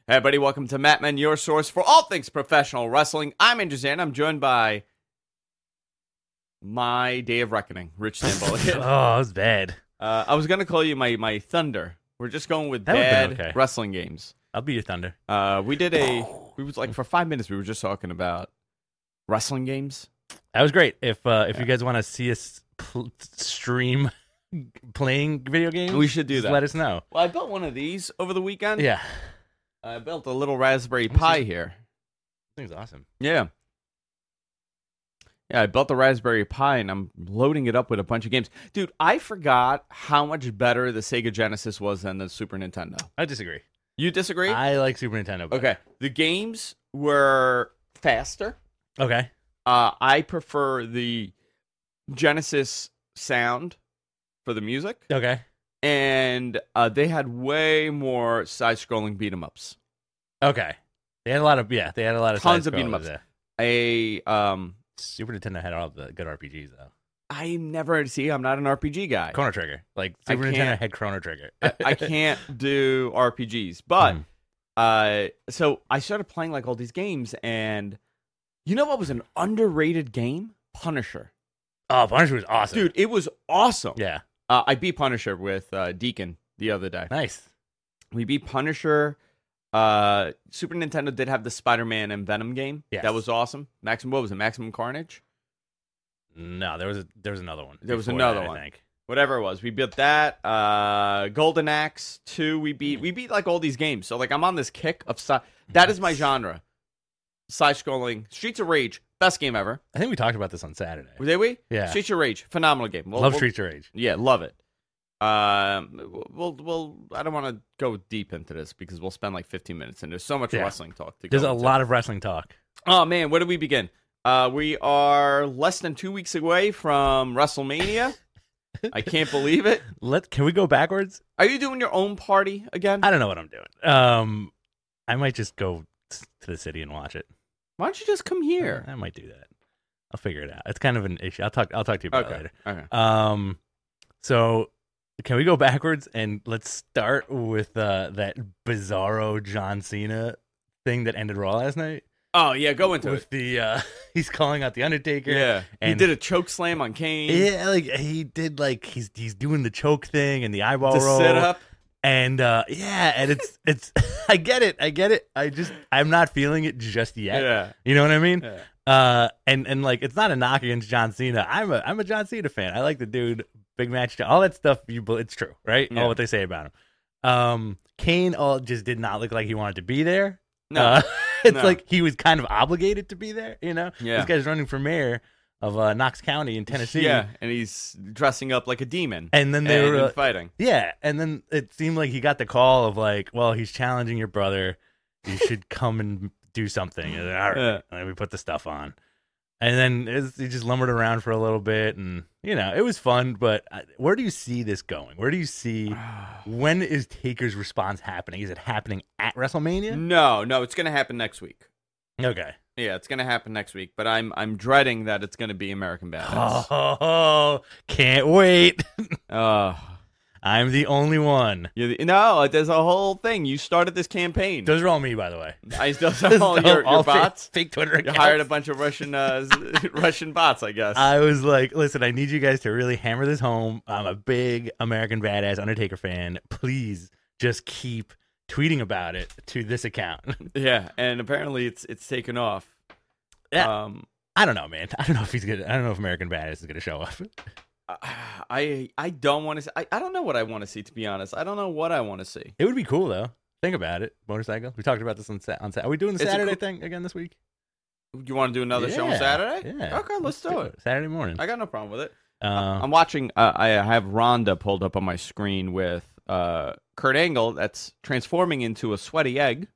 Hey, everybody, welcome to Matt Men, your source for all things professional wrestling. I'm Andrew Zan. I'm joined by my Day of Reckoning, Rich Sambo. That was bad. I was going to call you my Thunder. We're just going with That would've bad been okay. wrestling games. I'll be your Thunder. We was like, for 5 minutes, we were just talking about wrestling games. That was great. If you guys want to see us stream playing video games, We should do just that. let us know. Well, I built one of these over the weekend. Yeah. I built a little Raspberry Pi here. This thing's awesome. Yeah. Yeah, I built the Raspberry Pi, and I'm loading it up with a bunch of games. Dude, I forgot how much better the Sega Genesis was than the Super Nintendo. I disagree. You disagree? I like Super Nintendo. Better. Okay. The games were faster. Okay. I prefer the Genesis sound for the music. Okay. And they had way more side-scrolling beat-em-ups. Okay. They had a lot of Tons of side-scrollers beat-em-ups. there. Super Nintendo had all the good RPGs though. I'm not an RPG guy. Chrono Trigger. Like Super Nintendo had Chrono Trigger. I can't do RPGs. But so I started playing like all these games, and you know what was an underrated game? Punisher. Oh, Punisher was awesome. Dude, it was awesome. Yeah. I beat Punisher with Deacon the other day. Nice. We beat Punisher. Super Nintendo did have the Spider-Man and Venom game. Yes. That was awesome. What was it? Maximum Carnage? No, there was another one. There was before another that, one. I think. Whatever it was. We beat that. Golden Axe 2, we beat like all these games. So like I'm on this kick of that is my genre. Side-scrolling. Streets of Rage, best game ever. I think we talked about this on Saturday. Did we? Yeah. Streets of Rage, phenomenal game. Love Streets of Rage. Yeah, love it. We'll I don't want to go deep into this because we'll spend like 15 minutes and there's so much wrestling talk to go There's a into. lot of wrestling talk. Oh man, where do we begin? We are less than 2 weeks away from WrestleMania. I can't believe it. Can we go backwards? Are you doing your own party again? I don't know what I'm doing. I might just go to the city and watch it. Why don't you just come here? I might do that. I'll figure it out. It's kind of an issue. I'll talk to you about it later. Okay. So can we go backwards and let's start with that bizarro John Cena thing that ended Raw last night? Oh yeah, go into with it. The he's calling out the Undertaker. Yeah, and he did a choke slam on Kane. Yeah, like he did, like he's doing the choke thing and the eyeball the roll. Sit up. And and it's I get it. I'm not feeling it just yet. Yeah. You know what I mean? Yeah. And like it's not a knock against John Cena. I'm a John Cena fan. I like the dude, big match, all that stuff. It's true, right? Yeah. All what they say about him. Kane just did not look like he wanted to be there. No. It's No. like he was kind of obligated to be there. You know? Yeah. This guy's running for mayor of Knox County in Tennessee. Yeah, and he's dressing up like a demon. And then they were fighting. Yeah, and then it seemed like he got the call of like, well, he's challenging your brother. You should come and do something. And then, all right, Yeah. and we put the stuff on. And then he just lumbered around for a little bit, and it was fun. But where do you see this going? Where do you see when is Taker's response happening? Is it happening at WrestleMania? No, it's going to happen next week. Okay. Yeah, it's going to happen next week, but I'm dreading that it's going to be American Badass. Oh, can't wait. Uh, I'm the only one. no, there's a whole thing. You started this campaign. Those are all me, by the way. Those are all your bots? Fake Twitter You accounts. hired a bunch of Russian bots, I guess. I was like, listen, I need you guys to really hammer this home. I'm a big American Badass Undertaker fan. Please just keep tweeting about it to this account. Yeah, and apparently it's taken off. Yeah. I don't know, man. I don't know if American Badass is gonna show up. I don't want to see. I don't know what I want to see, to be honest. I don't know what I want to see. It would be cool though. Think about it. Motorcycle. We talked about this on Saturday. Are we doing the Saturday thing again this week? You want to do another show on Saturday? Yeah. Okay, let's do it. Saturday morning. I got no problem with it. I'm watching. I have Rhonda pulled up on my screen with Kurt Angle. That's transforming into a sweaty egg.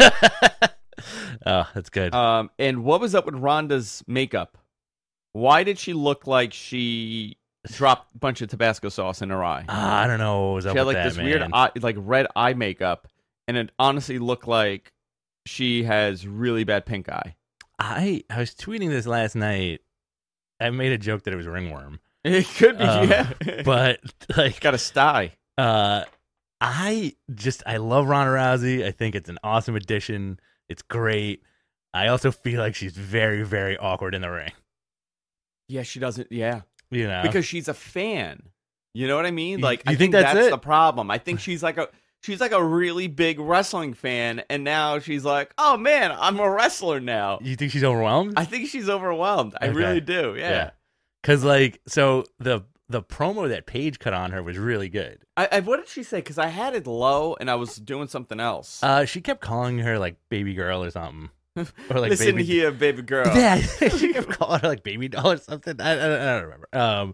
Oh, that's good. And what was up with Rhonda's makeup? Why did she look like she dropped a bunch of Tabasco sauce in her eye? I don't know what was up She had with like that, this man. weird eye, like red eye makeup, and it honestly looked like she has really bad pink eye. I was tweeting this last night. I made a joke that it was ringworm. It could be, yeah. But like, Got a sty. I love Ronda Rousey. I think it's an awesome addition. It's great. I also feel like she's very, very awkward in the ring. Yeah, she doesn't. Yeah, You know, because she's a fan. You know what I mean? You- Like, you I think think that's that's it? the problem. I think she's like a really big wrestling fan, and now she's like, oh man, I'm a wrestler now. you think she's overwhelmed? I think she's overwhelmed. I Okay. really do. Yeah. Because so the promo that Paige cut on her was really good. What did she say? Because I had it low and I was doing something else. She kept calling her like baby girl or something, or like Listen baby. here, baby girl. Yeah, she kept calling her like baby doll or something. I don't remember.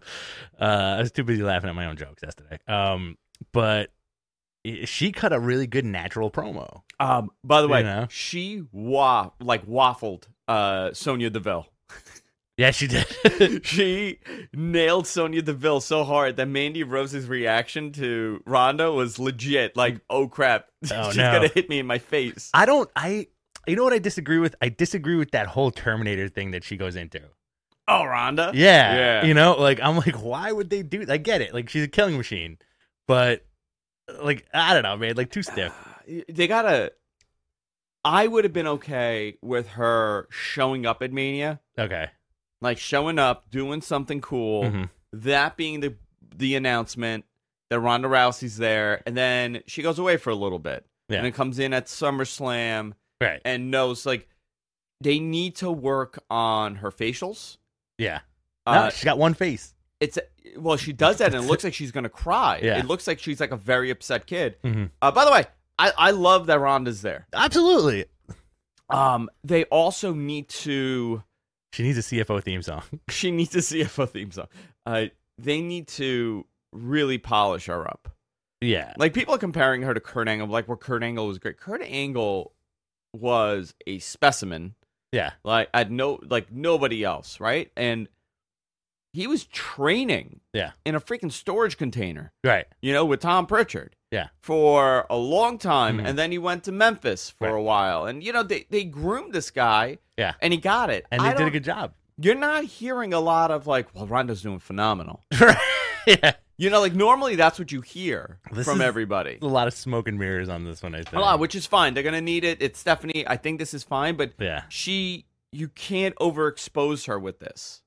I was too busy laughing at my own jokes yesterday. But she cut a really good natural promo. By the way, You know? she waffled Sonya Deville. Yeah, she did. She nailed Sonya Deville so hard that Mandy Rose's reaction to Ronda was legit. Like, oh crap, Oh, she's no. gonna hit me in my face. You know what I disagree with? I disagree with that whole Terminator thing that she goes into. Oh, Ronda. Yeah. You know, like, I'm like, why would they do? I get it. Like, she's a killing machine, but like, I don't know, man. Like, too stiff. They gotta. I would have been okay with her showing up at Mania, Okay. like showing up, doing something cool. Mhm. That being the announcement that Ronda Rousey's there, and then she goes away for a little bit, Yeah. and then comes in at SummerSlam Right. and knows like they need to work on her facials. Yeah. No, Uh, she's got one face. well, she does that, and it looks like she's gonna cry. Yeah. It looks like she's like a very upset kid. Mhm. By the way, I love that Ronda's there. Absolutely. They also need to. She needs a CFO theme song. She needs a CFO theme song. They need to really polish her up. Yeah. Like, people are comparing her to Kurt Angle, like, where Kurt Angle was great. Kurt Angle was a specimen, Yeah. like nobody else, right? And he was training, Yeah. in a freaking storage container, Right. with Tom Pritchard, Yeah. for a long time, Mhm. and then he went to Memphis for Right. a while, and they groomed this guy, Yeah. and he got it, And they did a good job. You're not hearing a lot of like, well, Ronda's doing phenomenal. Yeah. Like, normally that's what you hear This from is- everybody. A lot of smoke and mirrors on this one, I think. A lot, which is fine. They're gonna need it. It's Stephanie. I think this is fine, but Yeah. you can't overexpose her with this.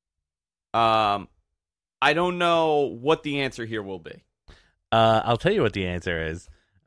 I don't know what the answer here will be. I'll tell you what the answer is.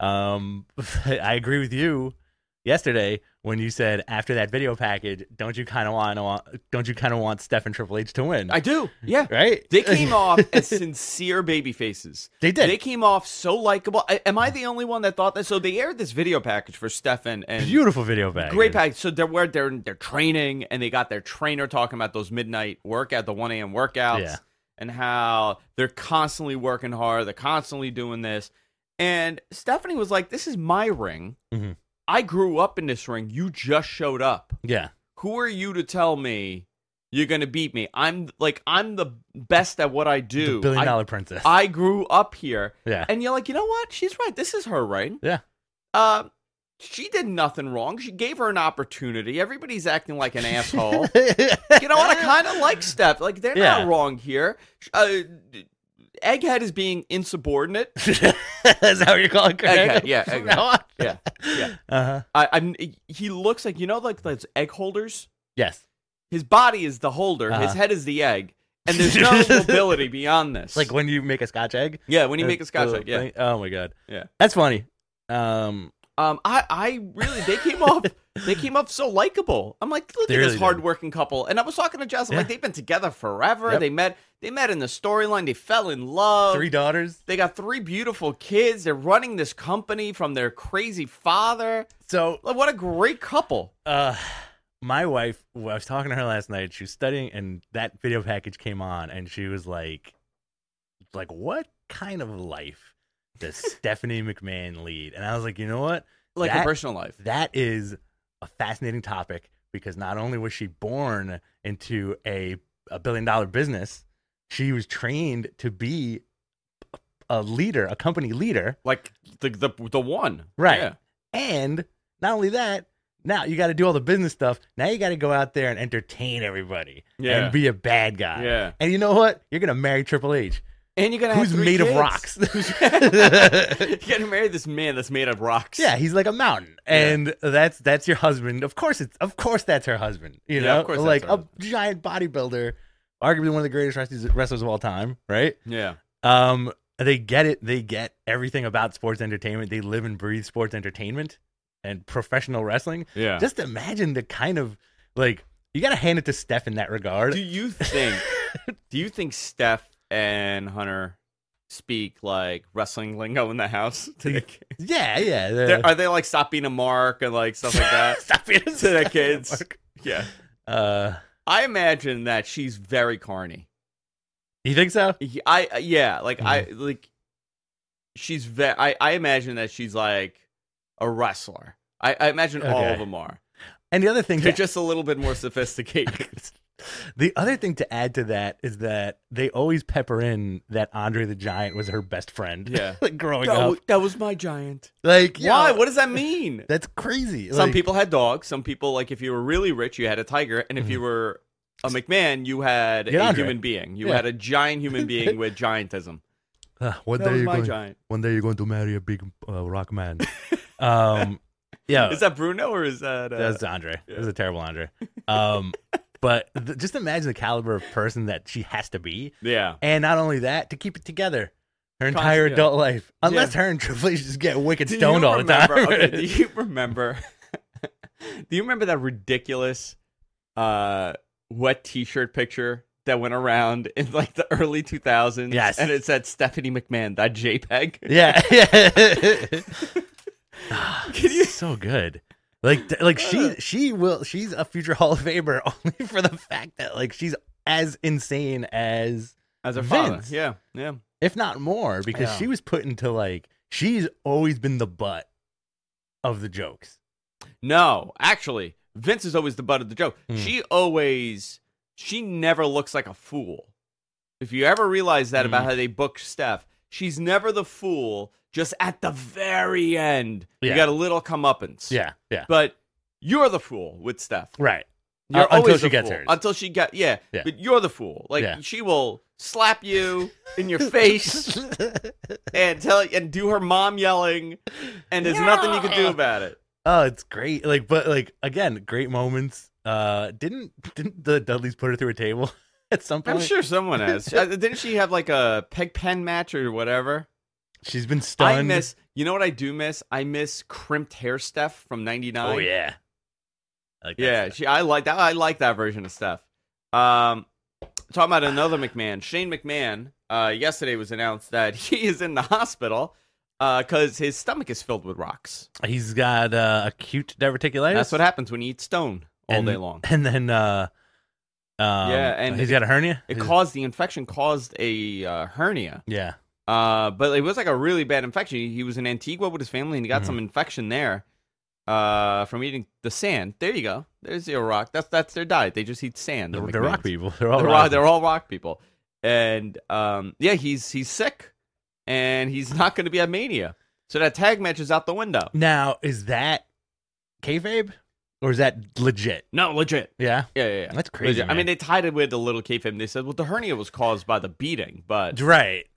I agree with you yesterday when you said after that video package, don't you kind of want Steph and Triple H to win? I do. Yeah. Right? They came off as sincere baby faces. They did. They came off so likable. Am I the only one that thought that? So they aired this video package for Stefan and Beautiful video package. great package. So they're training, and they got their trainer talking about those midnight workout, the 1 a.m. workouts, Yeah. and how they're constantly working hard. They're constantly doing this. And Stephanie was like, "This is my ring. Mhm. I grew up in this ring. You just showed up. Yeah. Who are you to tell me you're gonna beat me? I'm the best at what I do. The $1 billion princess. I grew up here." Yeah. And you're like, you know what? She's right. This is her ring. Yeah. She did nothing wrong. She gave her an opportunity. Everybody's acting like an asshole. You know what? I kind of like Steph. Like, they're Yeah. not wrong here. Egghead is being insubordinate. Is that what you're calling Kurt Egghead, Angle? yeah, From Egghead. now on? Yeah, yeah. Uh-huh. He looks like, like those egg holders. Yes. His body is the holder. His Uh-huh. head is the egg. And there's no mobility beyond this. Like when you make a Scotch egg? yeah, when you make a Scotch egg. Yeah. Thing? Oh my god. Yeah. That's funny. I really, they came off so likable. I'm like, look They at really this did. hardworking couple. And I was talking to Jess, I'm like, Yeah. they've been together forever. Yep. They met in the storyline. They fell in love. 3 daughters. They got 3 beautiful kids. They're running this company from their crazy father. So Like, what a great couple. my wife, I was talking to her last night. She was studying, and that video package came on, and she was like, what kind of life does Stephanie McMahon lead? And I was like, you know what? Like That- her personal life. That is a fascinating topic because not only was she born into a $1 billion business, she was trained to be a leader, a company leader. Like the one. Right. Yeah. And not only that, now you got to do all the business stuff. Now you got to go out there and entertain everybody Yeah. and be a bad guy. Yeah. And you know what? You're going to marry Triple H. And you're gonna have who's 3 made kids. of rocks. You're gonna marry this man that's made of rocks. Yeah, he's like a mountain, and that's your husband. Of course that's her husband. You know, of course that's like her a husband. giant bodybuilder, arguably one of the greatest wrestlers of all time, right? Yeah. They get it. They get everything about sports entertainment. They live and breathe sports entertainment and professional wrestling. Yeah. Just imagine the kind of like you got to hand it to Steph in that regard. Do you think Steph and Hunter speak like wrestling lingo in the house to the kids? Yeah. Are they like stop being a mark and like stuff like that Stop being to the kids? Yeah. Uh, I imagine that she's very carny. you think so? She's I imagine that she's like a wrestler. I imagine all Okay. of them are. And the other thing, They're just a little bit more sophisticated. the other thing to add to that is that they always pepper in that Andre the Giant was her best friend. Yeah. like growing up. That was my giant. Like Why? yo, What does that mean? That's crazy. Some Like, people had dogs. Some people, like, if you were really rich, you had a tiger. And if you were a McMahon, you had Get a Andre. human being. You Yeah. had a giant human being with giantism. one That day was you're my going. giant. One day you're going to marry a big rock man. Yeah, Is that Bruno or is that... that's Andre. It was a terrible Andre. But just imagine the caliber of person that she has to be, yeah. and not only that, to keep it together her entire Constantly. adult life. Unless Yeah. her and Triple H just get wicked Do you stoned all the time. remember- okay, do you remember... do you remember that ridiculous wet T-shirt picture that went around in like the early 2000s? Yes. And it said Stephanie McMahon, that JPEG? Yeah. Can you... So good. Like she's a future Hall of Famer only for the fact that like she's as insane as As her father. Vince. Yeah, yeah. if not more, because Yeah. she was put into like she's always been the butt of the jokes. No, actually, Vince is always the butt of the joke. Hmm. She never looks like a fool. If you ever realize that about Hmm. how they book Steph, she's never the fool. Just at the very end, you Yeah. got a little comeuppance. Yeah. But you're the fool with Steph. Right. You're Until always she the gets fool. hers. Until she got Yeah. But you're the fool. Like Yeah. she will slap you in your face and do her mom yelling, and there's nothing you can do about it. Oh, it's great. But again, great moments. Didn't the Dudleys put her through a table at some point? I'm sure someone has. Didn't she have like a peg pen match or whatever? She's been stunned. You know what I do miss? I miss crimped hair Steph from '99. Oh yeah. I like that Yeah, stuff. I like that. I like that version of Steph. Talking about another McMahon, Shane McMahon. Yesterday was announced that he is in the hospital because his stomach is filled with rocks. He's got acute diverticulitis. That's what happens when you eat stone all and, day long. And then and he's got a hernia. The infection caused a hernia. Yeah. But it was like a really bad infection. He was in Antigua with his family, and he got Mm-hmm. some infection there from eating the sand. There you go. There's your rock. That's their diet. They just eat sand. They're the rock McMahons. people. They're all They're, rock. they're all rock people. And he's sick, and he's not going to be at Mania. So that tag match is out the window. Now, is that kayfabe or is that legit? No, legit. Yeah. Yeah. That's crazy. Legit. I mean, they tied it with a little kayfabe. They said, well, the hernia was caused by the beating, but right.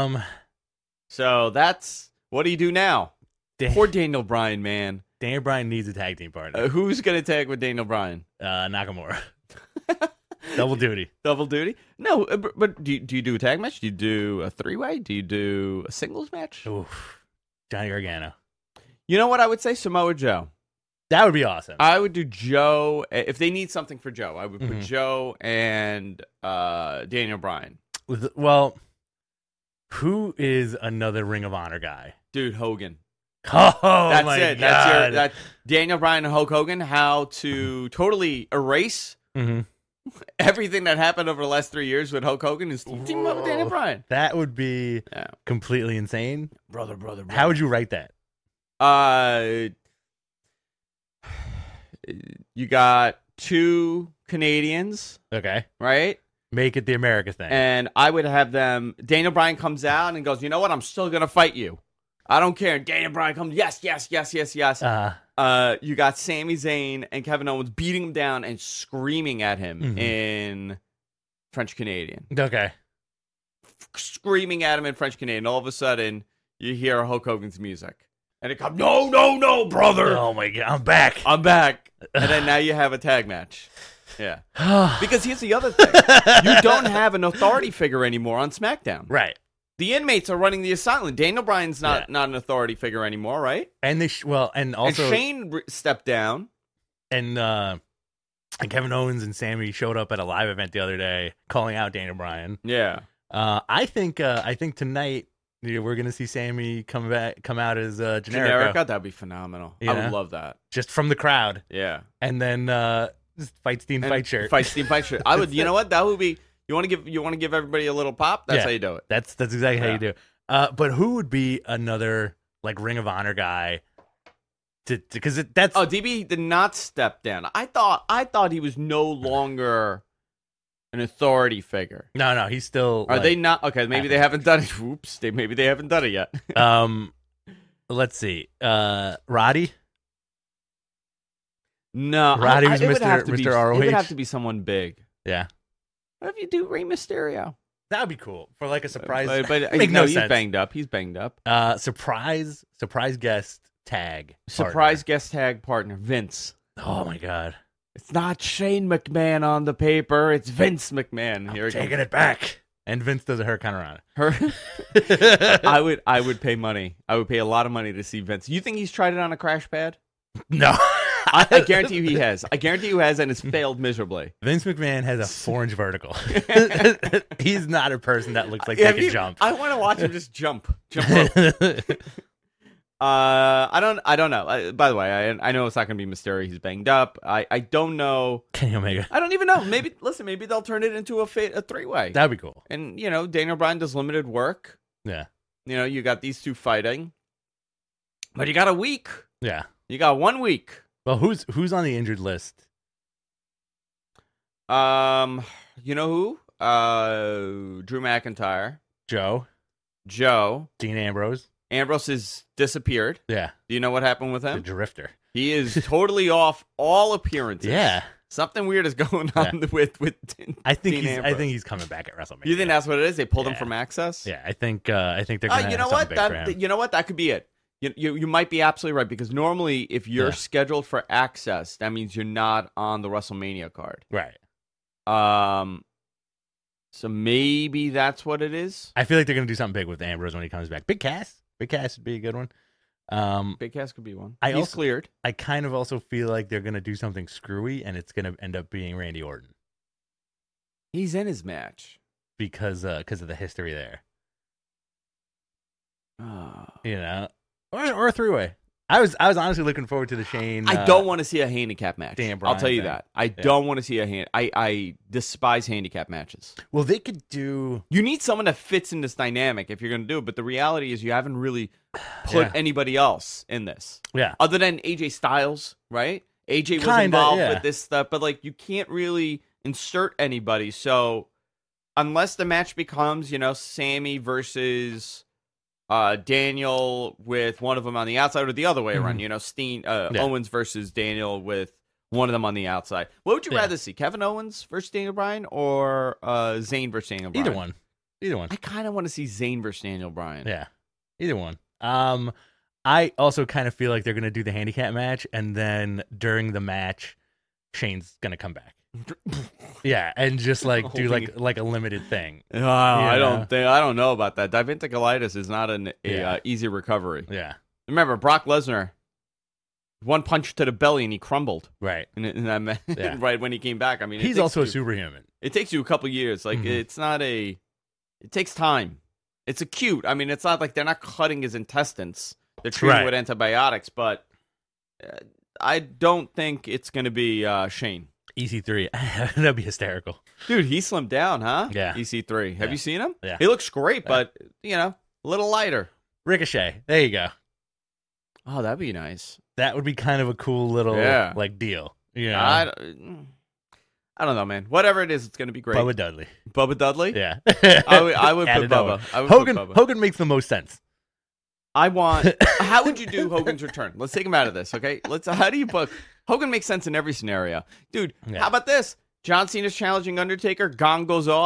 so that's what do you do now? Dan- Poor Daniel Bryan, man. Daniel Bryan needs a tag team partner. Who's going to tag with Daniel Bryan? Nakamura. Double duty. Double duty? No, but do you do a tag match? Do you do a three-way? Do you do a singles match? Oof. Johnny Gargano. You know what I would say? Samoa Joe. That would be awesome. I would do Joe. If they need something for Joe, I would put Mhm. Joe and Daniel Bryan. Well, who is another Ring of Honor guy? Dude, Hogan. Oh, That's my it. God. That's Daniel Bryan and Hulk Hogan. How to totally erase Mhm. everything that happened over the last 3 years with Hulk Hogan is team up with Daniel Bryan. That would be Yeah. completely insane. Brother. How would you write that? You got 2 Canadians, Okay. right? Make it the America thing. And I would have them. Daniel Bryan comes out and goes, you know what? I'm still gonna fight you. I don't care. And Daniel Bryan comes, yes. You got Sami Zayn and Kevin Owens beating him down and screaming at him Mhm. in French Canadian. Okay. screaming at him in French Canadian. All of a sudden, you hear Hulk Hogan's music. And it comes, no, brother. Oh, my God. I'm back. I'm back. And then now you have a tag match. Yeah. Because here's the other thing. You don't have an authority figure anymore on SmackDown. Right. The inmates are running the asylum. Daniel Bryan's not an authority figure anymore, right? And and also and Shane stepped down. And Kevin Owens and Sammy showed up at a live event the other day, calling out Daniel Bryan. Yeah. I think tonight we're gonna see Sammy come out as Generico. That'd be phenomenal. You I know? would love that. Just from the crowd. Yeah. And then just fight Steam fight shirt. Fight Steam fight shirt. I would. You know what? That would be. You want to give everybody a little pop. That's how you do it. That's exactly how you do it. But who would be another like Ring of Honor guy? Because that's DB did not step down. I thought he was no longer an authority figure. No, he's still. Are they not? Okay, maybe they haven't done it. Oops, maybe they haven't done it yet. Let's see. Roddy. No, Roddy was Mr. ROH. It would have to be someone big. Yeah. What if you do Rey Mysterio? That would be cool for like a surprise. But Make no he's sense. banged up. He's banged up. Surprise guest tag. Surprise guest tag partner Vince. Oh my God. It's not Shane McMahon on the paper. It's Vince McMahon. Here taking it back. And Vince does a Hurricanrana. I would pay money. I would pay a lot of money to see Vince. You think he's tried it on a crash pad? No. I guarantee you he has. I guarantee you has, and it's failed miserably. Vince McMahon has a 4-inch vertical. He's not a person that looks like they can jump. I want to watch him just jump rope. I don't know. By the way, I know it's not going to be Mysterio. He's banged up. I don't know. Kenny Omega. I don't even know. Maybe they'll turn it into a 3-way. That'd be cool. And Daniel Bryan does limited work. Yeah. You got these two fighting, but you got a week. Yeah. You got 1 week. Well, who's on the injured list? You know who? Drew McIntyre. Joe. Dean Ambrose. Ambrose has disappeared. Yeah. Do you know what happened with him? The Drifter. He is totally off all appearances. Yeah. Something weird is going on with I think Dean Ambrose. I think he's coming back at WrestleMania. You think that's what it is? They pulled him from Access? Yeah, I think they're going to have something big for him. You know what? That could be it. You might be absolutely right, because normally if you're scheduled for Access, that means you're not on the WrestleMania card. Right. So maybe that's what it is. I feel like they're going to do something big with Ambrose when he comes back. Big Cass would be a good one. Big Cass could be one. He's cleared. I kind of also feel like they're going to do something screwy, and it's going to end up being Randy Orton. He's in his match because of the history there. Or a 3-way. I was honestly looking forward to the Shane. I don't want to see a handicap match. I'll tell you thing. that. I don't want to see I despise handicap matches. Well, they could do. You need someone that fits in this dynamic if you're going to do it. But the reality is, you haven't really put anybody else in this. Yeah. Other than AJ Styles, right? AJ was involved with this stuff, but you can't really insert anybody. So unless the match becomes, Sammy versus Daniel with one of them on the outside, or the other way around, Owens versus Daniel with one of them on the outside. What would you rather see, Kevin Owens versus Daniel Bryan, or Zayn versus Daniel Bryan? Either one. I kind of want to see Zayn versus Daniel Bryan. Yeah, either one. I also kind of feel like they're going to do the handicap match, and then during the match, Shane's going to come back. Yeah, and just do like a limited thing. I don't know about that. Diverticulitis is not an easy recovery. Yeah. Remember, Brock Lesnar, one punch to the belly and he crumbled. Right. In that right when he came back. I mean, he's also a superhuman. It takes you a couple years. It's not it takes time. It's acute. I mean, it's not like they're not cutting his intestines. They're treating with antibiotics, but I don't think it's going to be Shane. EC3. That'd be hysterical. Dude, he slimmed down, huh? Yeah. EC3. Have you seen him? Yeah. He looks great, but, a little lighter. Ricochet. There you go. Oh, that'd be nice. That would be kind of a cool little, deal. Yeah. I don't know, man. Whatever it is, it's going to be great. Bubba Dudley? Yeah. I would put Bubba. Hogan makes the most sense. How would you do Hogan's return? Let's take him out of this, okay? How do you book? Hogan makes sense in every scenario. Dude, how about this? John Cena's challenging Undertaker. Gong goes off.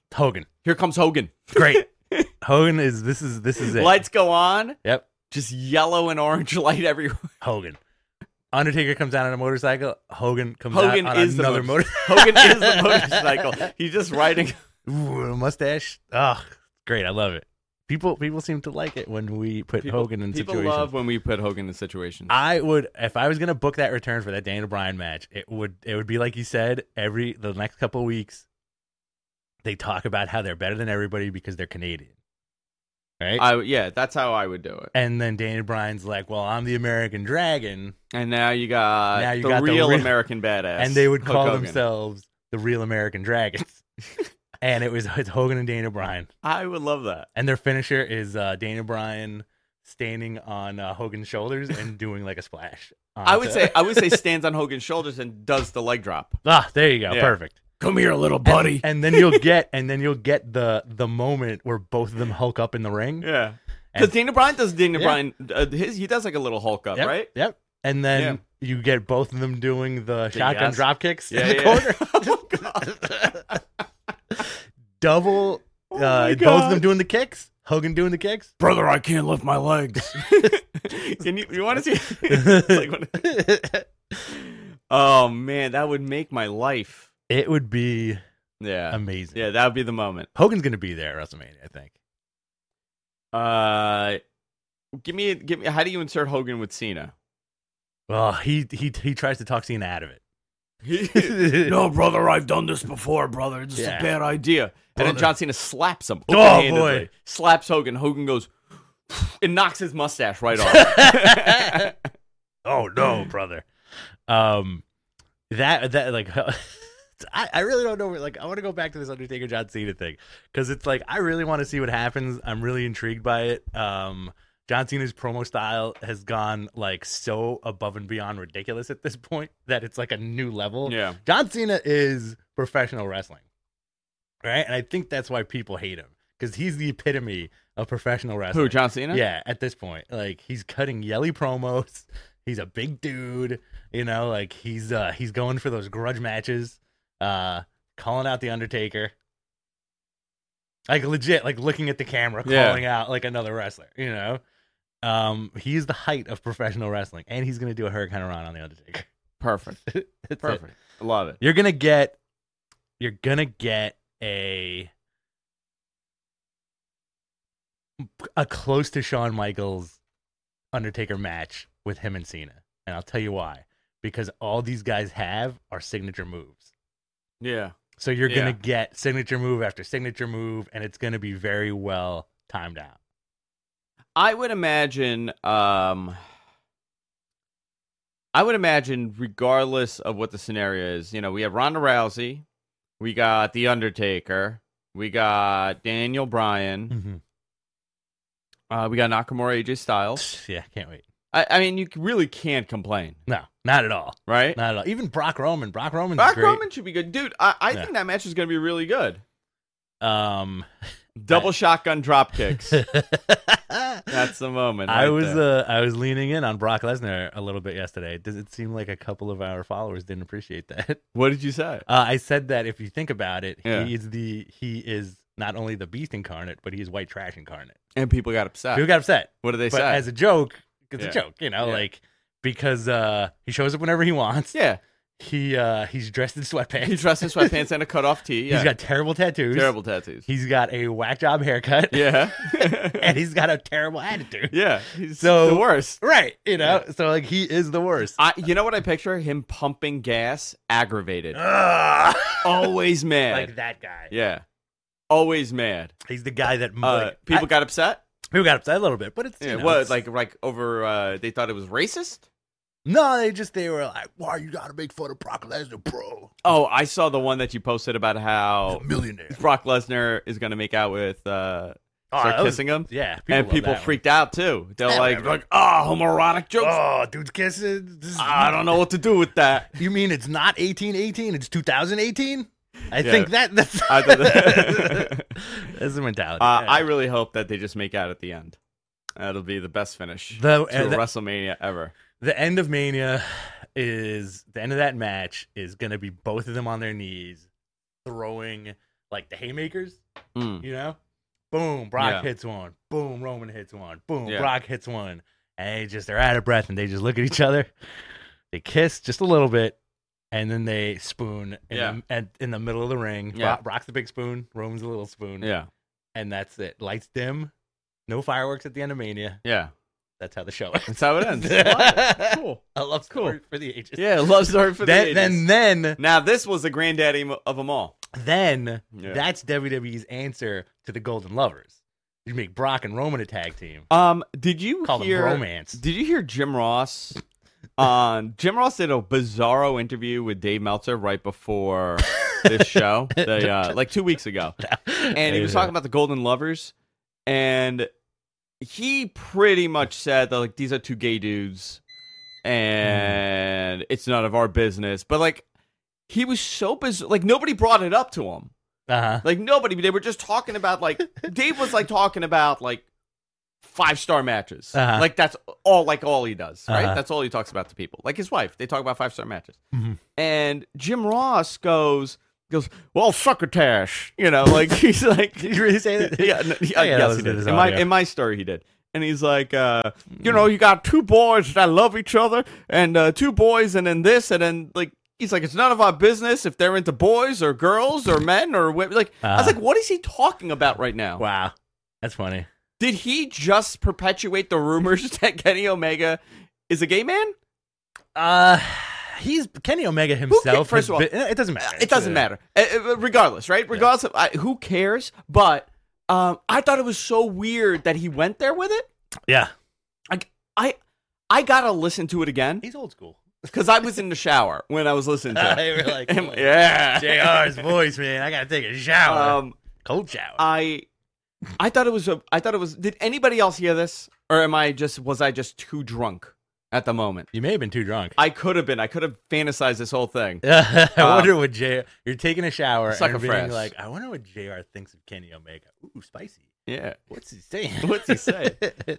Hogan. Here comes Hogan. Great. Hogan is this is it. Lights go on. Yep. Just yellow and orange light everywhere. Hogan. Undertaker comes down on a motorcycle. Hogan comes Hogan out on is another the motorcycle. Hogan is the motorcycle. He's just riding. Ooh, a mustache. Oh, great. I love it. People seem to like it when we put Hogan in People situations. love when we put Hogan in situations. I would, if I was gonna book that return for that Daniel Bryan match, it would be like you said. The next couple of weeks, they talk about how they're better than everybody because they're Canadian, right? Yeah, that's how I would do it. And then Daniel Bryan's like, "Well, I'm the American Dragon," And now you got the real American badass, and they would Hulk call Hogan. themselves the real American Dragons. And it's Hogan and Daniel Bryan, I would love that. and their finisher is Daniel Bryan standing on Hogan's shoulders and doing like a splash. I would say stands on Hogan's shoulders and does the leg drop. There you go, Yeah. perfect. Come here, little buddy. And then you'll get the moment where both of them hulk up in the ring. Yeah, because Daniel Bryan does Bryan. He does like a little Hulk up, Yep, right? Yep. And then you get both of them doing the shotgun yes. drop kicks Yeah, in the corner. Oh, God. Double. my Both of God. them doing the kicks. Hogan doing the kicks. Brother, I can't lift my legs. Can you want to see? It's like oh man, that would make my life. It would be Yeah, amazing. yeah, that would be the moment. Hogan's gonna be there at WrestleMania, I think. Give me. How do you insert Hogan with Cena? Well, he tries to talk Cena out of it. No, brother, I've done this before, brother. This is a bad idea. And then John Cena slaps him. Boy. Slaps Hogan. Hogan goes and knocks his mustache right off. Oh no, brother. That like I really don't know. Like, I want to go back to this Undertaker John Cena thing because it's like I really want to see what happens. I'm really intrigued by it. John Cena's promo style has gone like so above and beyond ridiculous at this point that it's like a new level. Yeah. John Cena is professional wrestling, right? And I think that's why people hate him because he's the epitome of professional wrestling. Who, John Cena? Yeah, at this point, like he's cutting yelly promos. He's a big dude, you know. Like he's going for those grudge matches, calling out the Undertaker, like legit, like looking at the camera, calling out like another wrestler, you know. He's the height of professional wrestling, and he's gonna do a Hurricane Run on the Undertaker. Perfect. That's Perfect. it. I love it. You're gonna get a close to Shawn Michaels Undertaker match with him and Cena, and I'll tell you why. Because all these guys have are signature moves. Yeah. So you're gonna get signature move after signature move, and it's gonna be very well timed out. I would imagine, regardless of what the scenario is, you know, we have Ronda Rousey, we got The Undertaker, we got Daniel Bryan, we got Nakamura, AJ Styles. Yeah, can't wait. I mean, you really can't complain. No, not at all. Right? Not at all. Even Brock Roman. Brock Roman's Brock great. Roman should be good. Dude, I think that match is going to be really good. Double shotgun drop kicks. That's the moment. I right was leaning in on Brock Lesnar a little bit yesterday. Does it seem like a couple of our followers didn't appreciate that? What did you say? I said that if you think about it, Yeah. he is not only the Beast incarnate, but he is white trash incarnate. And people got upset. People got upset. What did they But say? as a joke, it's Yeah. a joke, you know, Yeah. like because he shows up whenever he wants. Yeah. He's dressed in sweatpants. He's dressed in sweatpants and a cutoff tee. Yeah. He's got terrible tattoos. terrible tattoos. He's got a whack job haircut. Yeah. And he's got a terrible attitude. Yeah. He's So- the worst. Right. You know, so like he is the worst. You know what I picture? Him pumping gas, aggravated. Ugh. Always mad. Like that guy. Yeah. Always mad. He's the guy that People got upset? people got upset a little bit, but it's Yeah. you know, What? it's- Like over, they thought it was racist? no, they were like, why you gotta make fun of Brock Lesnar, bro? Oh, I saw the one that you posted about how Millionaire. Brock Lesnar is going to make out with, start that was- kissing him. Yeah, And love people that one. freaked out too. They're Yeah, like, whatever. homoerotic jokes. Oh, dude's kissing. This is- I don't know what to do with that. You mean it's not 1818? It's 2018? I Yeah. think that's I thought that's the mentality. I really hope that they just make out at the end. That'll be the best finish The- to a the- WrestleMania ever. The end of Mania is the end of that match is going to be both of them on their knees throwing like the haymakers, Mm. you know? Boom, Brock Yeah. hits one. Boom, Roman hits one. Boom, Yeah. Brock hits one. And they're out of breath and they just look at each other. They kiss just a little bit. And then they spoon in the middle of the ring. Yeah. Brock's the big spoon. Roman's the little spoon. Yeah. And that's it. Lights dim. No fireworks at the end of Mania. Yeah. That's how the show ends. That's how it ends. What? Cool. I love story for the ages. Yeah, love story for the ages. Then Now, this was the granddaddy of them all. Then Yeah. that's WWE's answer to the Golden Lovers. You make Brock and Roman a tag team. Did you Call hear them bromance. Did you hear Jim Ross? Jim Ross did a bizarro interview with Dave Meltzer right before this show, like 2 weeks ago, and he was talking about the Golden Lovers, and he pretty much said that like these are two gay dudes, and it's none of our business. But like, he was so bizarre. Like nobody brought it up to him. Like nobody. They were just talking about like Dave was like talking about like 5-star matches. Like that's all he does, right? That's all he talks about to people. Like his wife, they talk about 5-star matches. Mm-hmm. And Jim Ross goes, well, succotash, like he's like, Did you really say that? yeah, yes, he did. In my story, he did. And he's like, you got two boys that love each other, and two boys, and then this, and then like. He's like, it's none of our business if they're into boys or girls or men or women. Like, I was like, what is he talking about right now? Wow. That's funny. Did he just perpetuate the rumors that Kenny Omega is a gay man? He's Kenny Omega himself. First of all, it doesn't matter. It doesn't matter. Regardless, right? Regardless of who cares? But I thought it was so weird that he went there with it. Yeah. I gotta listen to it again He's old school. because I was in the shower when I was listening to it. They were like, yeah, JR's voice, man. I gotta take a shower. Cold shower. I thought it was. Did anybody else hear this, or was I just too drunk at the moment? You may have been too drunk. I could have been. I could have fantasized this whole thing. I wonder what JR. You're taking a shower Sucker and being fresh. like, I wonder what JR thinks of Kenny Omega. Ooh, spicy. Yeah. What's he saying? What's he saying?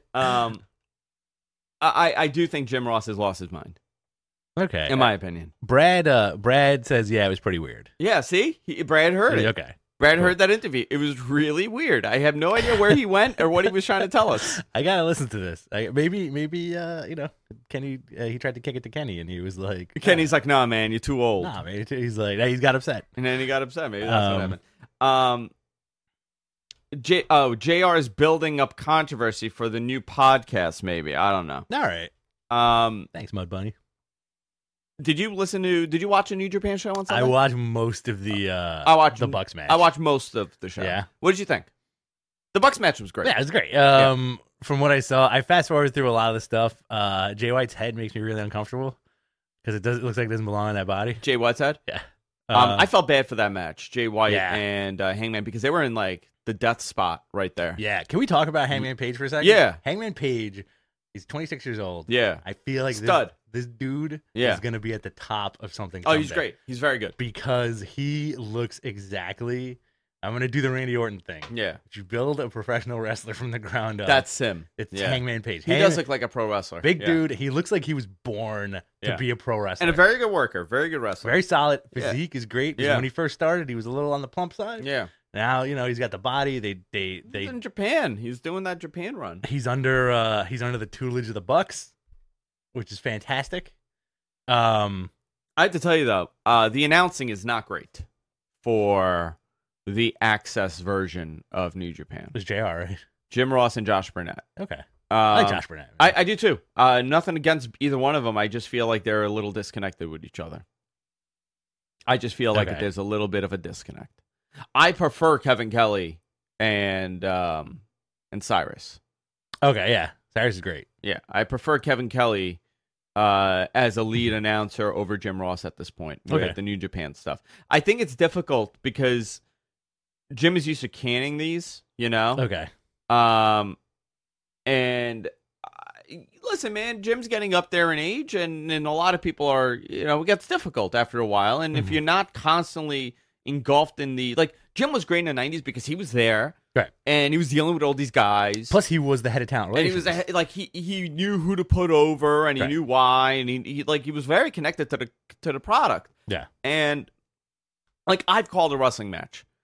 I do think Jim Ross has lost his mind, Okay. in my opinion. Brad says, yeah, it was pretty weird. Yeah, see? Brad heard it. Okay. Brad heard that interview. It was really weird. I have no idea where he went or what he was trying to tell us. I gotta listen to this. Maybe Kenny. He tried to kick it to Kenny, and he was like, Kenny's like, nah, man, you're too old. nah, man. He's like, he got upset. And then he got upset. Maybe that's what happened. JR is building up controversy for the new podcast, maybe. I don't know. All right. Thanks, Mud Bunny. Did you watch a New Japan show on Sunday? I watched most of the the Bucks match. I watched most of the show. Yeah. What did you think? The Bucks match was great. Yeah, it was great. From what I saw, I fast forwarded through a lot of the stuff. Jay White's head makes me really uncomfortable because it looks like it doesn't belong in that body. Jay White's head? Yeah. I felt bad for that match, Jay White Yeah. and Hangman, because they were in like the death spot right there. Yeah. Can we talk about Hangman Page for a second? Yeah. Hangman Page, he's 26 years old. Yeah. I feel like Stud. This dude Yeah. is going to be at the top of something. Oh, he's someday. great. He's very good. Because he looks exactly. I'm going to do the Randy Orton thing. Yeah. You build a professional wrestler from the ground up. That's him. It's Yeah. Hangman Page. He does look like a pro wrestler. Big Yeah. dude. He looks like he was born to Yeah. be a pro wrestler. And a very good worker. Very good wrestler. Very solid. Yeah. Physique is great. 'Cause Yeah. When he first started, he was a little on the plump side. Yeah. Now, he's got the body. He's in Japan. He's doing that Japan run. He's under the tutelage of the Bucks, which is fantastic. I have to tell you, though, the announcing is not great for the Access version of New Japan. It was JR, right? Jim Ross and Josh Burnett. Okay. I like Josh Burnett. I do, too. Nothing against either one of them. I just feel like they're a little disconnected with each other. I just feel like there's a little bit of a disconnect. I prefer Kevin Kelly and Cyrus. Okay, yeah. Cyrus is great. Yeah, I prefer Kevin Kelly as a lead announcer over Jim Ross at this point with the New Japan stuff. I think it's difficult because Jim is used to canning these, Okay. And listen, man, Jim's getting up there in age, and a lot of people are, it gets difficult after a while. And if you're not constantly engulfed in Jim was great in the 90s because he was there. Right. And he was dealing with all these guys. Plus, he was the head of talent relations. And he was he knew who to put over, and he knew why, and he was very connected to the product. Yeah. And I've called a wrestling match,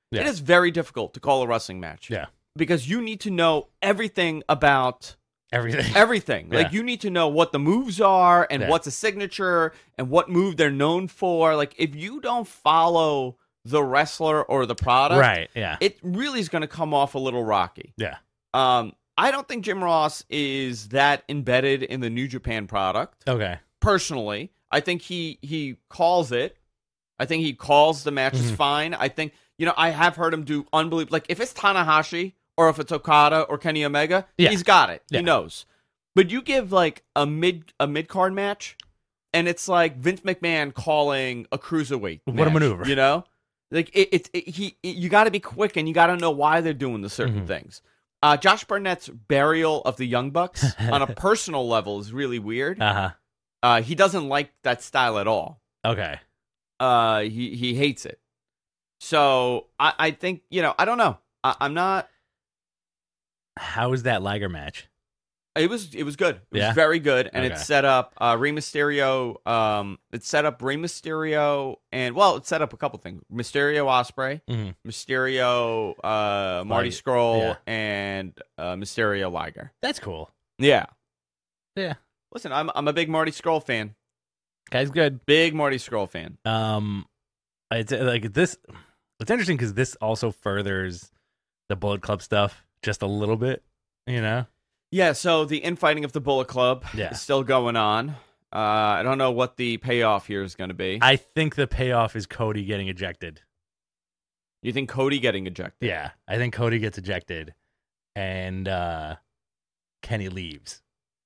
Yeah. It is very difficult to call a wrestling match. Yeah. Because you need to know everything about Everything. everything. Yeah. Like, you need to know what the moves are and Yeah. what's a signature and what move they're known for. Like, if you don't follow the wrestler or the product, Right. Yeah. it really is going to come off a little rocky. Yeah. I don't think Jim Ross is that embedded in the New Japan product. Okay. Personally, I think he calls it. I think he calls the matches fine. I think, I have heard him do unbelievable. Like, if it's Tanahashi or if it's Okada or Kenny Omega, Yeah. he's got it. Yeah. He knows. But you give like a mid card match, and it's like Vince McMahon calling a cruiserweight. What match, a maneuver. Like, you got to be quick, and you got to know why they're doing the certain things. Josh Barnett's burial of the Young Bucks on a personal level is really weird. He doesn't like that style at all. Okay. He hates it. So I think, I don't know. I'm not. How was that Liger match? It was good. It was Yeah? very good, and Okay. it set up Rey Mysterio. It set up Rey Mysterio, and it set up a couple things: Mysterio Ospreay, Mhm. Mysterio Marty Liger, Scurll, yeah. and Mysterio Liger. That's cool. Yeah. Yeah. Listen, I'm a big Marty Scurll fan. Guy's good. Big Marty Scurll fan. It's like this. It's interesting because this also furthers the Bullet Club stuff just a little bit. Yeah, so the infighting of the Bullet Club Yeah. is still going on. I don't know what the payoff here is going to be. I think the payoff is Cody getting ejected. You think Cody getting ejected? Yeah, I think Cody gets ejected, and Kenny leaves.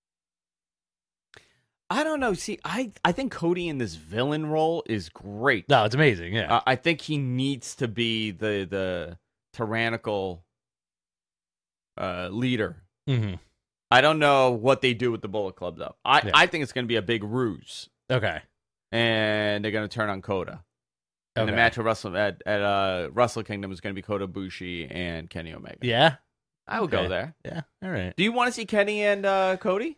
I don't know. See, I think Cody in this villain role is great. No, it's amazing. Yeah, I think he needs to be the tyrannical leader. mm-hmm. I don't know what they do with the Bullet Club, though. I think it's going to be a big ruse, Okay. and they're going to turn on Coda. And the match at Wrestle Kingdom is going to be Kota Ibushi and Kenny Omega. Yeah. I would go Okay. there. Yeah. All right. Do you want to see Kenny and Cody?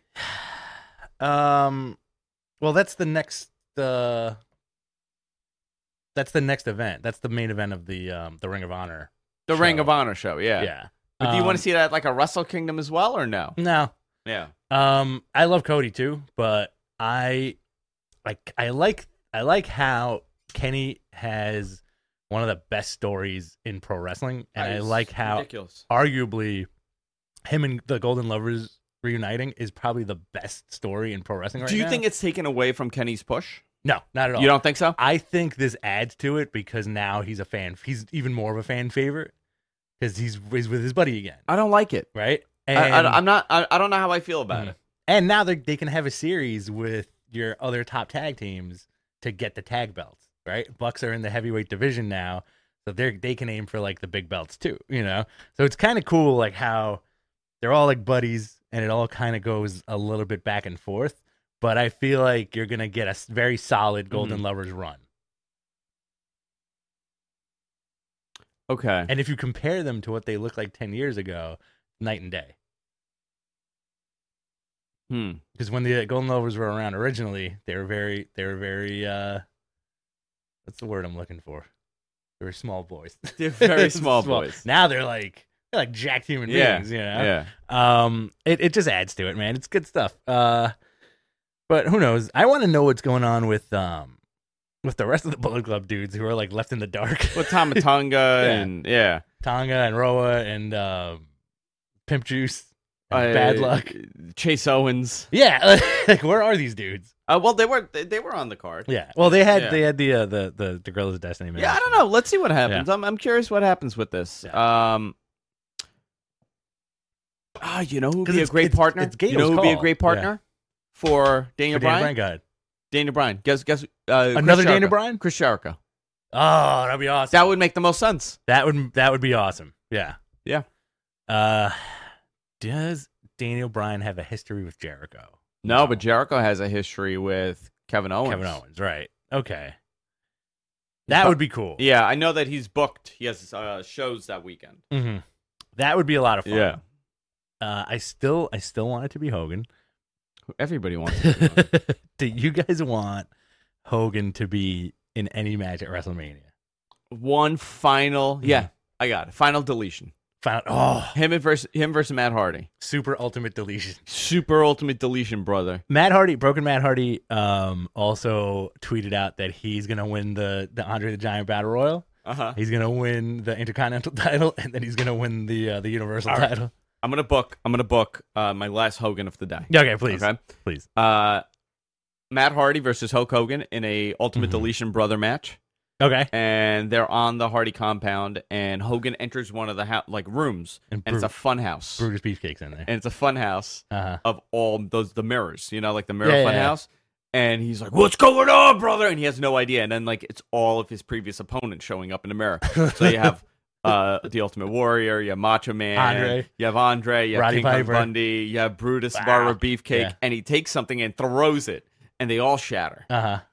Well, that's the next. That's the next event. That's the main event of the Ring of Honor. The show. Ring of Honor show, yeah. Yeah. But do you want to see that at like a Wrestle Kingdom as well, or no? No. Yeah. I love Cody too, but I like how Kenny has one of the best stories in pro wrestling, and I It's like how ridiculous. arguably him and the Golden Lovers reuniting is probably the best story in pro wrestling right now. Do you think it's taken away from Kenny's push? No, not at all. You don't think so? I think this adds to it because now he's a fan. He's even more of a fan favorite because he's with his buddy again, I don't like it. right? I'm not. I don't know how I feel about it. And now they can have a series with your other top tag teams to get the tag belts, right? Bucks are in the heavyweight division now, so they can aim for like the big belts too, So it's kind of cool, like how they're all like buddies, and it all kind of goes a little bit back and forth. But I feel like you're gonna get a very solid Golden Lovers run. Okay. And if you compare them to what they looked like 10 years ago, night and day. Because when the Golden Lovers were around originally, they were very what's the word I'm looking for? They were small boys. They're very small boys. Now they're like jacked human beings, Yeah. It just adds to it, man. It's good stuff. But who knows? I want to know what's going on with the rest of the Bullet Club dudes who are like left in the dark. With Tama Tonga and Tonga and Roa and Pimp Juice and Bad Luck. Chase Owens. Yeah, like where are these dudes? Well, they were on the card. Yeah. Well, they had the Guerrillas of Destiny match. Yeah, I don't know. Let's see what happens. I'm curious what happens with this. Yeah. You know who'd 'Cause be a it's- great it's- partner? it's Gato's You know who'd be a call. great partner for Daniel For Daniel Bryan? Bryan, go ahead. Daniel Bryan. Guess Another Chris Daniel Jericho. Bryan? Chris Jericho. Oh, that'd be awesome. That would make the most sense. That would be awesome. Yeah. Yeah. Does Daniel Bryan have a history with Jericho? No, but Jericho has a history with Kevin Owens. Kevin Owens, right? Okay. That would be cool. Yeah, I know that he's booked. He has shows that weekend. Mm-hmm. That would be a lot of fun. Yeah. I still want it to be Hogan. Everybody wants to. Do you guys want Hogan to be in any match at WrestleMania? one final. Yeah, I got it. Final deletion. Him versus Matt Hardy. Super ultimate deletion. Super ultimate deletion, brother. Broken Matt Hardy, also tweeted out that he's gonna win the Andre the Giant Battle Royal. He's gonna win the Intercontinental title, and then he's gonna win the Universal title. I'm gonna book my last Hogan of the day. Okay, please. Matt Hardy versus Hulk Hogan in a ultimate deletion brother match. Okay. And they're on the Hardy compound, and Hogan enters one of the rooms, and it's a fun house. Brutus Beefcake's in there. And it's a fun house of all the mirrors, like the mirror fun house. And he's like, "What's going on, brother?" And he has no idea. And then it's all of his previous opponents showing up in the mirror. So you have the Ultimate Warrior, you have Macho Man, you have Andre, you have Roddy King Kong Bundy, you have Brutus Barber Beefcake, and he takes something and throws it, and they all shatter.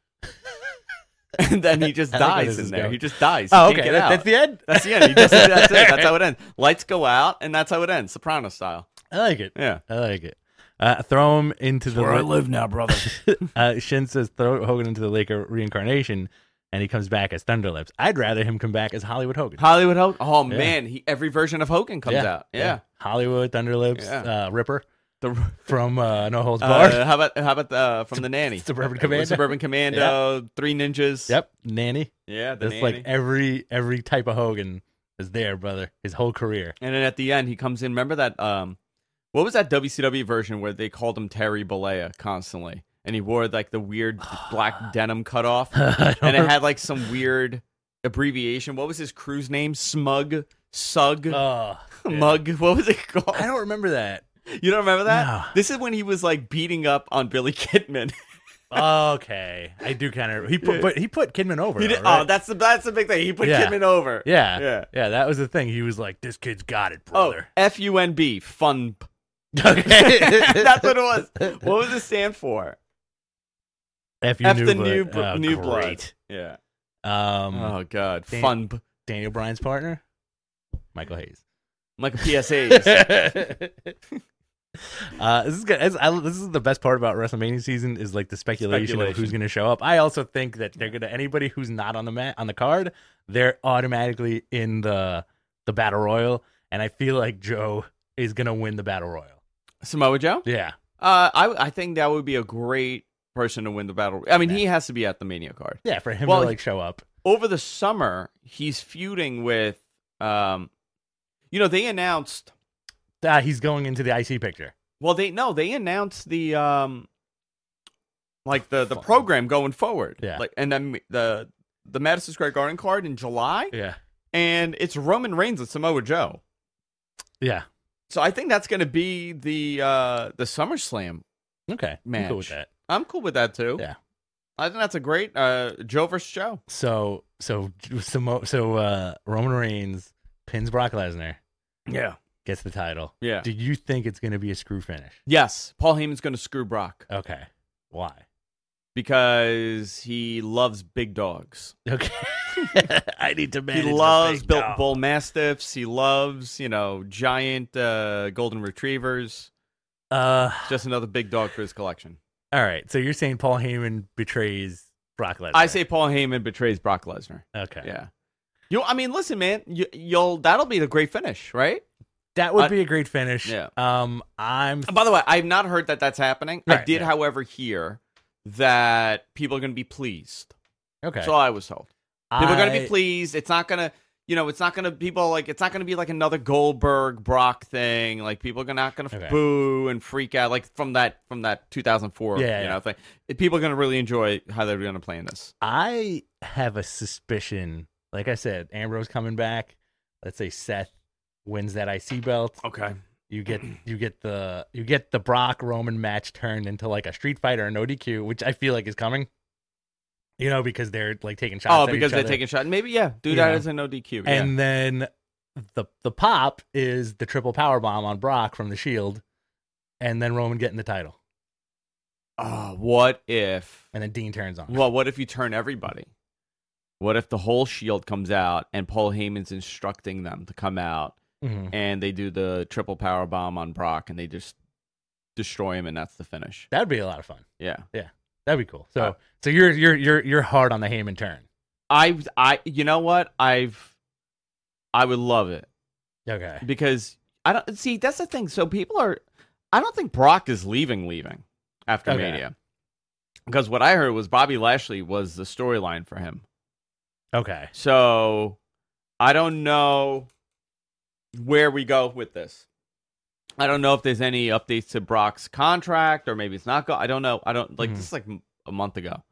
And then he just dies in there. He just dies. Oh, okay. That's the end? That's the end. That's it. That's how it ends. Lights go out, and that's how it ends. Soprano style. I like it. Yeah. I like it. Throw him into the... where I live now, brother. Shin says throw Hogan into the Laker reincarnation, and he comes back as Thunderlips. I'd rather him come back as Hollywood Hogan. Hollywood Hogan? Oh, man. Every version of Hogan comes out. Yeah. Hollywood, Thunderlips, Ripper. From No Holds Barred. How about from the Nanny? Suburban Commando. Suburban Commando, Three Ninjas. Yep, Nanny. Yeah, that's Nanny. Like every type of Hogan is there, brother. His whole career. And then at the end, he comes in. Remember that? What was that WCW version where they called him Terry Bollea constantly, and he wore the weird black denim cutoff, and it had some weird abbreviation. What was his crew's name? Sug. Mug. What was it called? I don't remember that. You don't remember that? No. This is when he was beating up on Billy Kidman. Okay, I do kind of. But he put Kidman over. He did, right? Oh, that's the big thing. He put Kidman over. Yeah. That was the thing. He was like, "This kid's got it, brother." Oh, FUNB, fun. Okay, that's what it was. What was it stand for? F the new blood. Blood. Yeah. Oh God, fun. Daniel Bryan's partner, Michael Hayes. Like a PSAs. This is good. This is the best part about WrestleMania season is the speculation of who's going to show up. I also think that they're going to anybody who's not on the card, they're automatically in the Battle Royal, and I feel like Joe is going to win the Battle Royal. Samoa Joe? Yeah. I think that would be a great person to win the Battle Royal. I mean, he has to be at the Mania card. Yeah, for him to show up. Over the summer, he's feuding with they announced he's going into the IC picture. Well, they announced the the program going forward. Yeah. And then the Madison Square Garden card in July. Yeah. And it's Roman Reigns and Samoa Joe. Yeah. So I think that's going to be the SummerSlam. Okay. Match. I'm cool with that. I'm cool with that too. Yeah. I think that's a great Joe versus Joe. So Roman Reigns pins Brock Lesnar. Yeah. Gets the title. Yeah. Do you think it's going to be a screw finish? Yes. Paul Heyman's going to screw Brock. Okay. Why? Because he loves big dogs. Okay. I need to manage. He loves bull mastiffs. He loves, giant golden retrievers. Just another big dog for his collection. All right. So you're saying Paul Heyman betrays Brock Lesnar? I say Paul Heyman betrays Brock Lesnar. Okay. Yeah. Listen, man. That'll be the great finish, right? That would be a great finish. Yeah. By the way, I've not heard that that's happening. Right, I did, however, hear that people are going to be pleased. Okay. So I was told. People are going to be pleased. It's not going to, it's not going to it's not going to be like another Goldberg Brock thing. Like people are not going to boo and freak out like from that 2004 thing. People are going to really enjoy how they're going to play in this. I have a suspicion. Like I said, Ambrose coming back. Let's say Seth wins that IC belt. Okay. You get the Brock Roman match turned into like a Street Fighter or no DQ, which I feel like is coming. Because they're taking shots. Oh, because they're taking shots. Maybe do that as a no DQ. And then the pop is the triple power bomb on Brock from the Shield, and then Roman getting the title. What if? And then Dean turns on. Well, what if you turn everybody? What if the whole Shield comes out and Paul Heyman's instructing them to come out? Mm-hmm. And they do the triple power bomb on Brock, and they just destroy him, and that's the finish. That'd be a lot of fun. Yeah, that'd be cool. So you're hard on the Heyman turn. you know what? I would love it Okay. because I don't see. That's the thing. So I don't think Brock is leaving after Okay. Mania, because what I heard was Bobby Lashley was the storyline for him. Okay. So I don't know where we go with this. I don't know if there's any updates to Brock's contract, or maybe it's not. I don't know. I don't like this is like a month ago.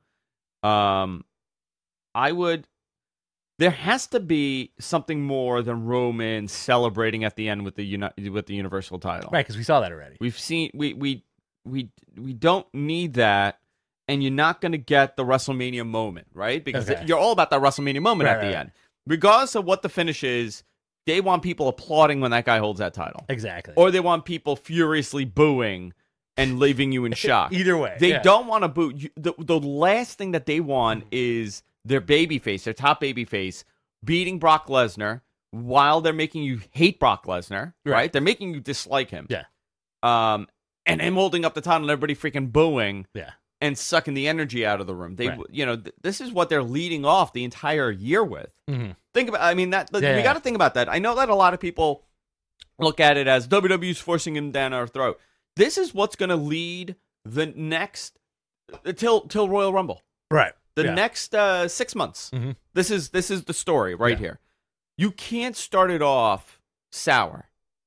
There has to be something more than Roman celebrating at the end with the Universal title. Right, because we saw that already. We've seen we don't need that, and you're not going to get the WrestleMania moment, right? Because Okay. you're all about that WrestleMania moment at the end. Regardless of what the finish is, they want people applauding when that guy holds that title. Exactly. Or they want people furiously booing and leaving you in shock. Either way. They don't want to boo. The last thing that they want is their babyface, their top babyface, beating Brock Lesnar while they're making you hate Brock Lesnar, right? They're making you dislike him. Yeah. And him holding up the title and everybody freaking booing. Yeah. And sucking the energy out of the room. This is what they're leading off the entire year with. Mm-hmm. Think about, we got to think about that. I know that a lot of people look at it as WWE's forcing him down our throat. This is what's going to lead the next till Royal Rumble. Right. The next 6 months. Mm-hmm. This is the story right here. You can't start it off sour.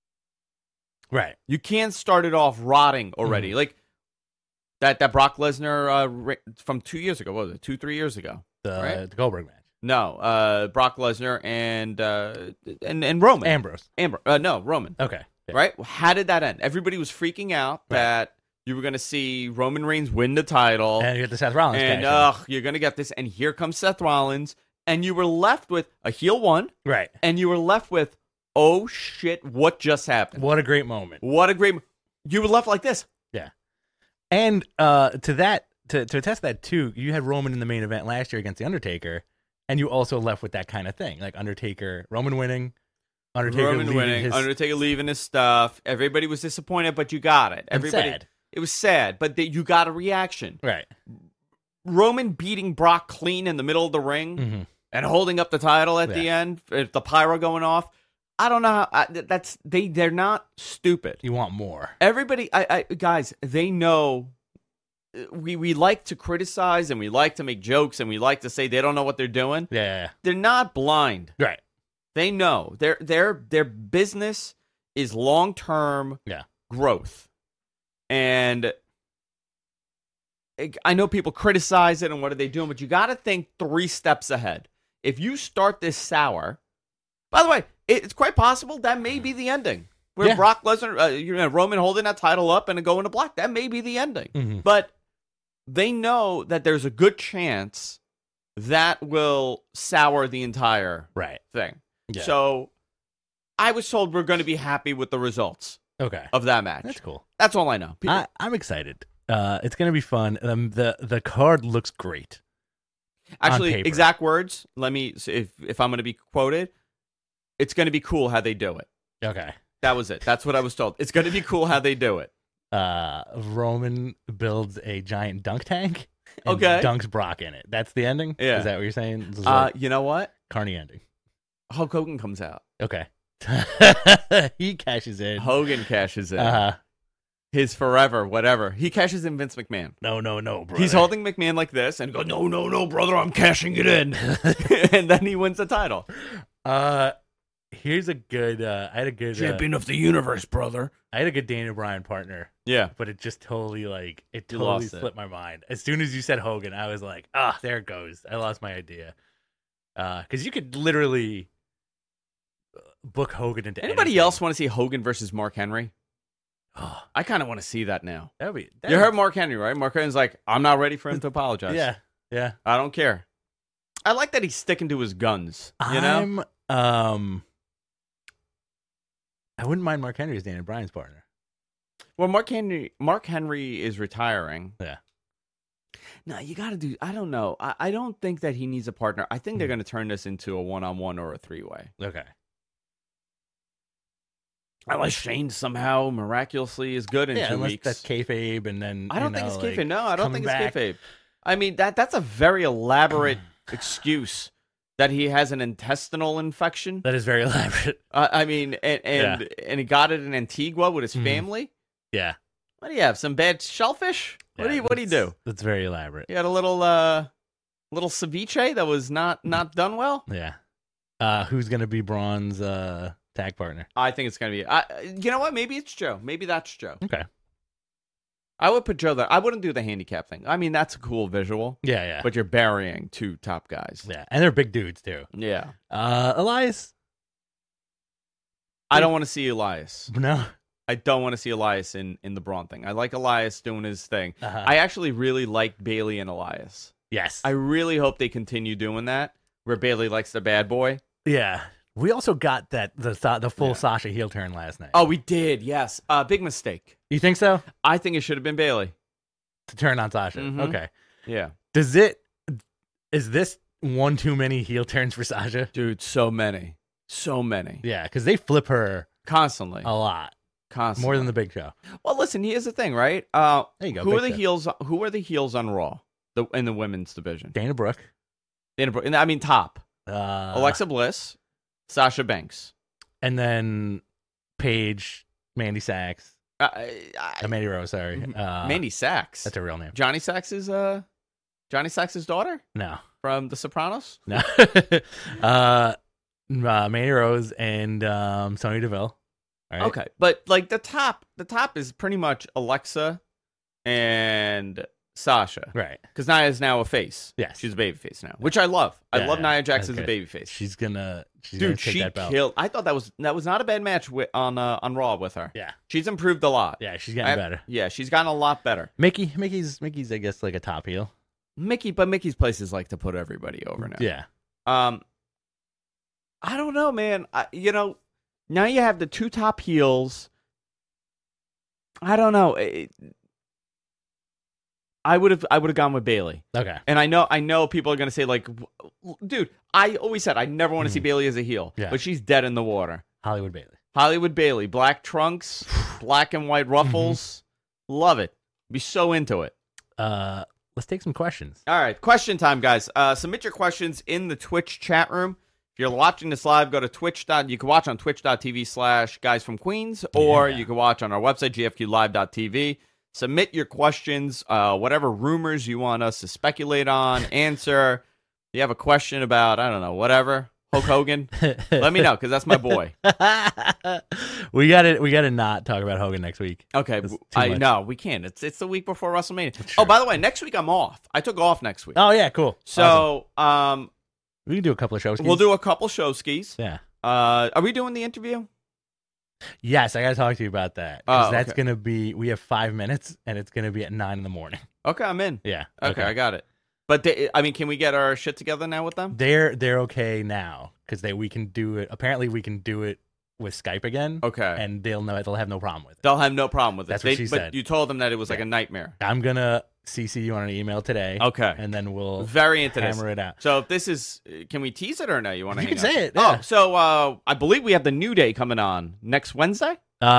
Right. You can't start it off rotting already. Mm-hmm. Like that Brock Lesnar from 2 years ago. What was it? 2-3 years ago. The Goldberg match. No, Brock Lesnar and Roman. Ambrose. No, Roman. Okay. Yeah. Right? How did that end? Everybody was freaking out that you were going to see Roman Reigns win the title. And you get the Seth Rollins and you're going to get this. And here comes Seth Rollins. And you were left with a heel one. Right. And you were left with, oh shit, what just happened? What a great moment. You were left like this. Yeah. And to attest that too, you had Roman in the main event last year against The Undertaker, and you also left with that kind of thing. Like Roman winning, Undertaker leaving his stuff. Everybody was disappointed, but you got it. Sad. It was sad, but you got a reaction. Right. Roman beating Brock clean in the middle of the ring and holding up the title at the end, the pyro going off. I don't know how they're not stupid. You want more. Everybody, guys, they know. We like to criticize and we like to make jokes and we like to say they don't know what they're doing. Yeah. They're not blind. Right. They know their business is long-term growth. And I know people criticize it and what are they doing, but you got to think 3 steps ahead. If you start this sour, by the way, it's quite possible that may be the ending. Where Brock Lesnar, Roman holding that title up and going to black, that may be the ending. Mm-hmm. But they know that there's a good chance that will sour the entire thing. Yeah. So I was told we're going to be happy with the results of that match. That's cool. That's all I know. I'm excited. It's going to be fun. The card looks great. Actually, exact words. Let me, if I'm going to be quoted, it's going to be cool how they do it. Okay. That was it. That's what I was told. It's going to be cool how they do it. Roman builds a giant dunk tank and dunks Brock in it. That's the ending? Yeah. Is that what you're saying? You know what? Carney ending. Hulk Hogan comes out. Okay. He cashes in. Hogan cashes in. His forever, whatever. He cashes in Vince McMahon. No, brother. He's holding McMahon like this and goes, no, brother, I'm cashing it in. And then he wins the title. Here's a good, I had a good... Champion of the universe, brother. I had a good Daniel Bryan partner. Yeah. But it just totally, slipped my mind. As soon as you said Hogan, I was like, there it goes. I lost my idea. Because you could literally book Hogan into Anybody else want to see Hogan versus Mark Henry? I kind of want to see that now. You heard Mark Henry, right? Mark Henry's like, I'm not ready for him to apologize. Yeah. I don't care. I like that he's sticking to his guns. You know? I wouldn't mind Mark Henry as Daniel Bryan's partner. Well, Mark Henry is retiring. Yeah. No, you got to do. I don't know. I don't think that he needs a partner. I think they're going to turn this into a 1-on-1 or a 3-way. Okay. Unless Shane somehow miraculously is good in 2 weeks. That's kayfabe, and then I don't think it's kayfabe. No, I don't think it's kayfabe. I mean that's a very elaborate excuse that he has an intestinal infection. That is very elaborate. I mean, and he got it in Antigua with his family. Yeah. What do you have? Some bad shellfish? What do you do? That's very elaborate. You had a little ceviche that was not done well. Yeah. Who's gonna be Braun's tag partner? I think it's gonna be. You know what? Maybe it's Joe. Maybe that's Joe. Okay. I would put Joe there. I wouldn't do the handicap thing. I mean, that's a cool visual. Yeah. But you're burying two top guys. Yeah, and they're big dudes too. Yeah. Elias. I don't want to see Elias. No. I don't want to see Elias in the Braun thing. I like Elias doing his thing. Uh-huh. I actually really liked Bailey and Elias. Yes. I really hope they continue doing that, where Bailey likes the bad boy. Yeah. We also got the full Sasha heel turn last night. Oh, we did. Yes. Big mistake. You think so? I think it should have been Bailey To turn on Sasha. Mhm. Okay. Yeah. Is this one too many heel turns for Sasha? Dude, so many. Yeah, because they flip her Constantly. a lot. Constantly. More than the Big Show. Well, listen, here's the thing, right? There you go. Who are Big the Show. heels? Who are the heels on Raw? In the women's division. Dana Brooke. I mean, top. Alexa Bliss, Sasha Banks, And then Paige, Mandy Sachs. Mandy Rose, sorry. Mandy Sachs. That's her real name. Johnny Sachs's daughter No. from The Sopranos. No. Mandy Rose and Sonya Deville. All right. Okay, but like the top is pretty much Alexa and Sasha. Right. Because Nia's now a face. Yes. She's a baby face now, which I love. I Yeah, love yeah. Nia Jax That's as a good. baby face. She's gonna Dude, take she that belt. killed. I thought that was not a bad match on Raw with her. Yeah. She's improved a lot. Yeah, she's getting better. Yeah, she's gotten a lot better. Mickey's I guess like a top heel. But Mickey's places like to put everybody over now. Yeah. I don't know, man. Now you have the two top heels. I don't know. I would have gone with Bailey. Okay. And I know people are gonna say like, dude, I always said I never want to see Bailey as a heel, Yeah. but she's dead in the water. Hollywood Bailey. Hollywood Bailey, black trunks, black and white ruffles, love it. Be so into it. Let's take some questions. All right, question time, guys. Submit your questions in the Twitch chat room. If you're watching this live, go to Twitch. You can watch on twitch.tv/Guys from Queens, or you can watch on our website, gfqlive.tv. Submit your questions, whatever rumors you want us to speculate on, answer. If you have a question about, I don't know, whatever, Hulk Hogan, let me know, because that's my boy. we gotta not talk about Hogan next week. Okay, That's too I much. know we can't. It's the week before WrestleMania. Sure. Oh, by the way, next week I'm off. I took off next week. Oh yeah, cool. So, Awesome. We can do a couple of shows. we'll do a couple show skis. Yeah. Are we doing the interview? Yes, I gotta talk to you about that. 'Cause that's okay. gonna be. We have 5 minutes, and it's gonna be at 9 a.m. Okay, I'm in. Yeah. Okay, I got it. But can we get our shit together now with them? They're okay now because we can do it. Apparently, we can do it with Skype again. Okay. And they'll have no problem with it. They'll have no problem with it. That's what she but said. you told them that it was like a nightmare. I'm gonna CC you on an email today. Okay. And then we'll Very into this. hammer it out. So if this is, can we tease it or no? You want to? You can say it. Yeah. Oh, so I believe we have the New Day coming on next Wednesday.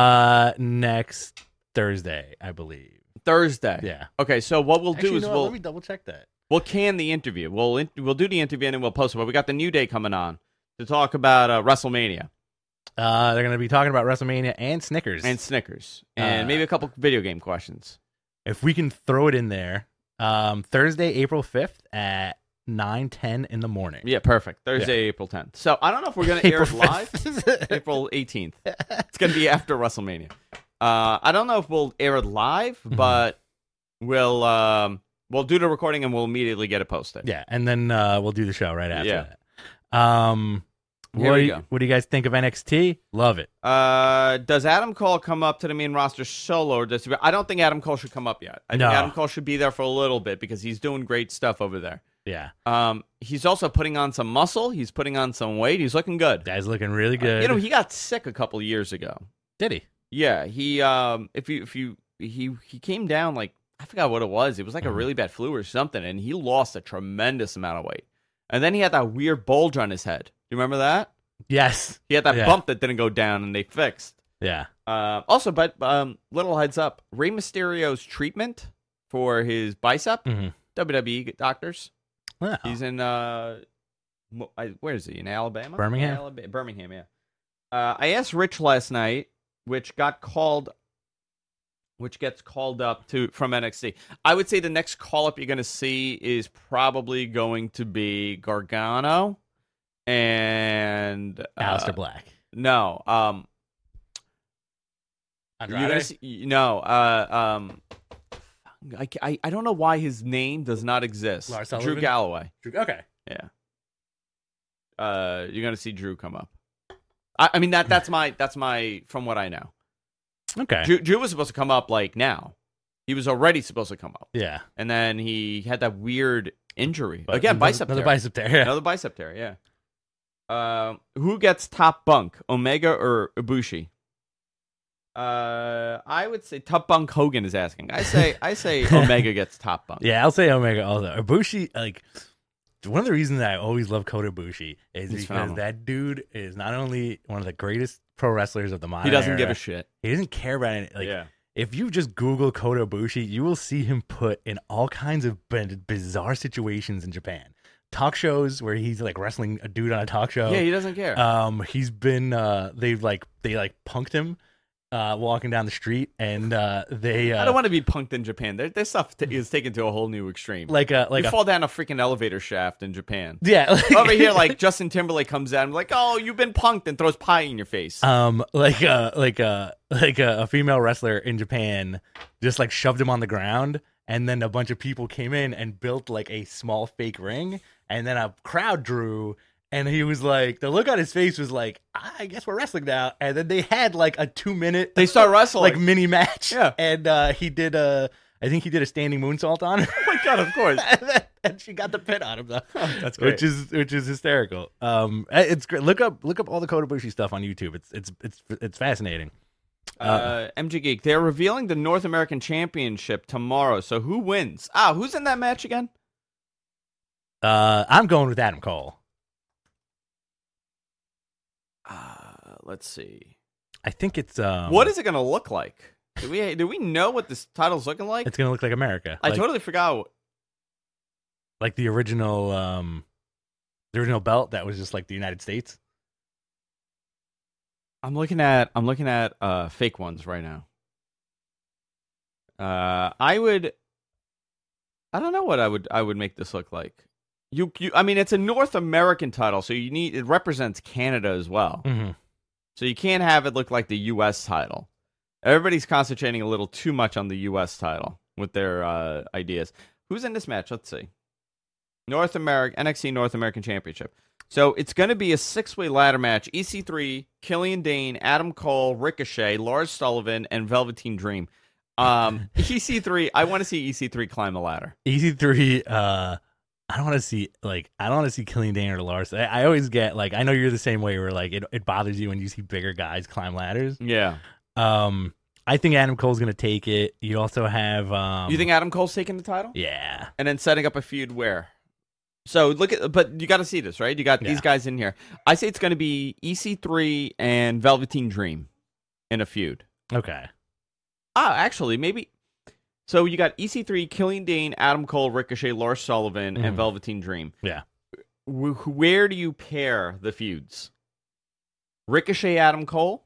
Next Thursday, I believe. Thursday. Yeah. Okay. So what we'll Actually, do is let me double check that. we'll can the interview. We'll do the interview and then we'll post it. But we got the New Day coming on to talk about WrestleMania They're going to be talking about WrestleMania and Snickers. and Snickers and maybe a couple video game questions. If we can throw it in there, Thursday, April 5th at 9:10 in the morning. Yeah, perfect. Thursday, April 10th. So I don't know if we're going to air it April live. 5th. April 18th. It's going to be after WrestleMania. I don't know if we'll air it live, but we'll do the recording and we'll immediately get it posted. Yeah, and then we'll do the show right after Yeah. that. What do you guys think of NXT? Love it. Does Adam Cole come up to the main roster solo? Or I don't think Adam Cole should come up yet. I think Adam Cole should be there for a little bit because he's doing great stuff over there. Yeah. He's also putting on some muscle. He's putting on some weight. He's looking good. Guy's looking really good. He got sick a couple years ago. Did he? Yeah, he he came down like I forgot what it was. It was like a really bad flu or something, and he lost a tremendous amount of weight. And then he had that weird bulge on his head. Do you remember that? Yes. He had that bump that didn't go down, and they fixed. Yeah. Also, but little heads up: Rey Mysterio's treatment for his bicep. WWE doctors. Wow. He's in Where is he? In Alabama? Birmingham? Yeah, Birmingham, yeah. I asked Rich last night, which gets called up from NXT. I would say the next call up you're going to see is probably going to be Gargano and Aleister Black. No, Andrade? you're gonna see, no. I don't know why his name does not exist. Lars Drew Sullivan? Galloway. Okay. Yeah. You're gonna see Drew come up. I mean that's my from what I know. Okay. Drew was supposed to come up like now. He was already supposed to come up, Yeah. and then he had that weird injury But again. Bicep another tear. bicep tear. Yeah. Another bicep tear. Yeah. Who gets top bunk, Omega or Ibushi? I would say top bunk. Hogan is asking. I say Omega gets top bunk. Yeah, I'll say Omega also. Ibushi, like, one of the reasons that I always love Kota Ibushi is He's because phenomenal. that dude is not only one of the greatest pro wrestlers of the modern He doesn't give era, a shit. he doesn't care about it. Like, Yeah. if you just Google Kota Ibushi, you will see him put in all kinds of bizarre situations in Japan. Talk shows where he's like wrestling a dude on a talk show. Yeah, he doesn't care. He's been they punked him walking down the street, and they I don't want to be punked in Japan. Their stuff is taken to a whole new extreme. you fall down a freaking elevator shaft in Japan. yeah, like, Over here, like Justin Timberlake comes out and like, oh, you've been punked, and throws pie in your face. like a female wrestler in Japan just like shoved him on the ground, and then a bunch of people came in and built like a small fake ring, and then a crowd drew, and he was like, the look on his face was like, I guess we're wrestling now, and then they had like a 2-minute They start wrestling. like mini match, Yeah. and I think he did a standing moonsault on her. Oh my god, of course. And she got the pin on him though. That's great. Which is hysterical. It's great. Look up all the Kota Ibushi stuff on YouTube. It's fascinating. MG Geek, they're revealing the North American Championship tomorrow. So who wins? Who's in that match again? I'm going with Adam Cole. Let's see. I think it's What is it going to look like? Do we know what this title's looking like? It's gonna look like America. I totally forgot. Like the original belt that was just like the United States. I'm looking at fake ones right now. I don't know what I would make this look like. I mean, it's a North American title, so it represents Canada as well. Mm-hmm. So you can't have it look like the U.S. title. Everybody's concentrating a little too much on the U.S. title with their ideas. Who's in this match? Let's see. NXT North American Championship. So it's going to be a 6-way ladder match. EC3, Killian Dane, Adam Cole, Ricochet, Lars Sullivan, and Velveteen Dream. EC3, I want to see EC3 climb a ladder. EC3, I don't want to see Killian Dane or Lars. I always get like, I know you're the same way where like it bothers you when you see bigger guys climb ladders. Yeah. I think Adam Cole's gonna take it. You also have you think Adam Cole's taking the title? Yeah. And then setting up a feud where? So but you got to see this, right? You got these guys in here. I say it's going to be EC3 and Velveteen Dream in a feud. Okay. Actually, maybe. So you got EC3, Killian Dane, Adam Cole, Ricochet, Lars Sullivan, and Velveteen Dream. Yeah. Where do you pair the feuds? Ricochet, Adam Cole?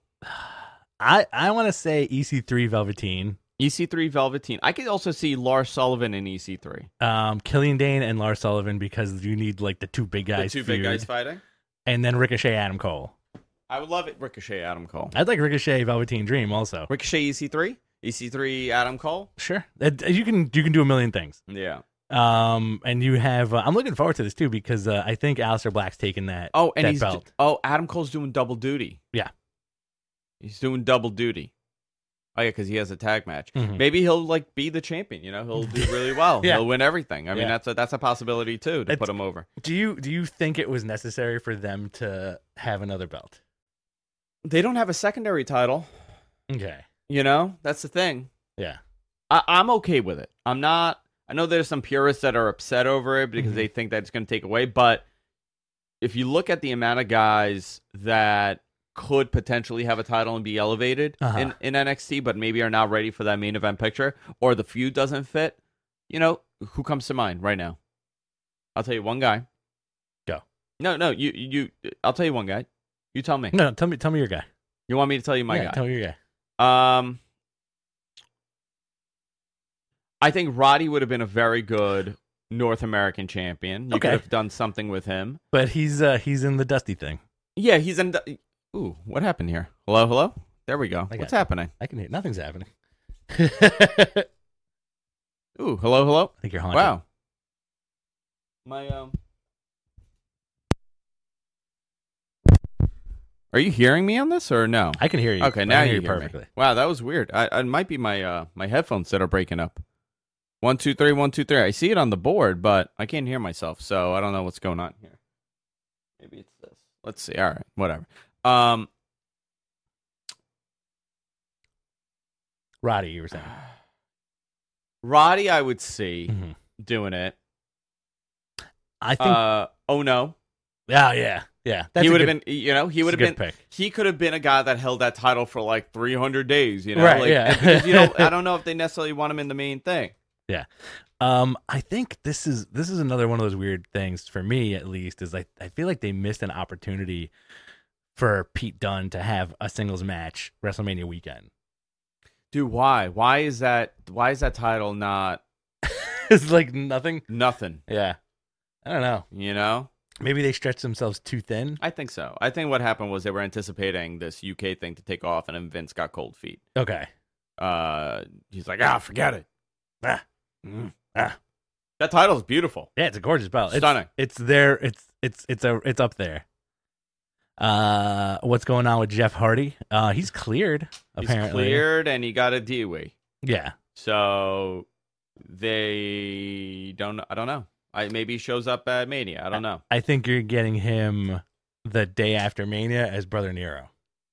I want to say EC3 Velveteen. EC3 Velveteen. I could also see Lars Sullivan in EC3. Killian Dane and Lars Sullivan because you need like the two big guys. The two big guys fighting? And then Ricochet, Adam Cole. I would love it. Ricochet, Adam Cole. I'd like Ricochet, Velveteen Dream also. Ricochet, EC3? EC3, Adam Cole? Sure. You can do a million things. Yeah. And you have I'm looking forward to this too because I think Aleister Black's taking that. He's belt. Adam Cole's doing double duty. Yeah. He's doing double duty. Oh yeah, because he has a tag match. Mm-hmm. Maybe he'll like be the champion. You know, he'll do really well. Yeah. He'll win everything. I mean, that's a possibility too to put him over. Do you think it was necessary for them to have another belt? They don't have a secondary title. Okay. You know, that's the thing. Yeah. I'm okay with it. I'm not. I know there's some purists that are upset over it because they think that it's going to take away. But if you look at the amount of guys that could potentially have a title and be elevated in NXT, but maybe are not ready for that main event picture, or the feud doesn't fit, you know, who comes to mind right now? I'll tell you one guy. Go. No. I'll tell you one guy. You tell me. No, tell me your guy. You want me to tell you my Yeah, guy? tell me your guy. I think Roddy would have been a very good North American champion. You Okay. could have done something with him. But he's in the Dusty thing. Yeah, he's in. Ooh, what happened here? Hello. There we go. I got What's you. happening? I can hear nothing's happening. I Ooh, hello. think you're haunted. Wow. My Are you hearing me on this or no? I can hear you. Okay, I now can you hear hear perfectly. me. Wow, that was weird. It might be my headphones that are breaking up. 1 2 3 1 2 3. I see it on the board, but I can't hear myself, so I don't know what's going on here. Maybe it's this. Let's see. All right, whatever. Roddy, you were saying. Roddy, I would see Mhm. doing it. I think. Oh no, yeah. That's he a would have good- been. You know, he would have that's a been. good pick. He could have been a guy that held that title for like 300 days. You know, Right, like, yeah. because, you know, I don't know if they necessarily want him in the main thing. I think this is another one of those weird things for me, at least, is like I feel like they missed an opportunity for Pete Dunne to have a singles match WrestleMania weekend. Dude, why? Why is that title not It's like nothing. nothing? Yeah, I don't know. You know, Maybe they stretched themselves too thin. I think so. I think what happened was they were anticipating this UK thing to take off, and then Vince got cold feet. Okay. He's like, forget it. Ah. That title is beautiful. Yeah, it's a gorgeous belt. Stunning. It's there. It's up there. What's going on with Jeff Hardy? He's cleared. Apparently, He's cleared, and he got a DUI. Yeah. So they don't. I don't know. Maybe he shows up at Mania. I don't know. I think you're getting him the day after Mania as Brother Nero.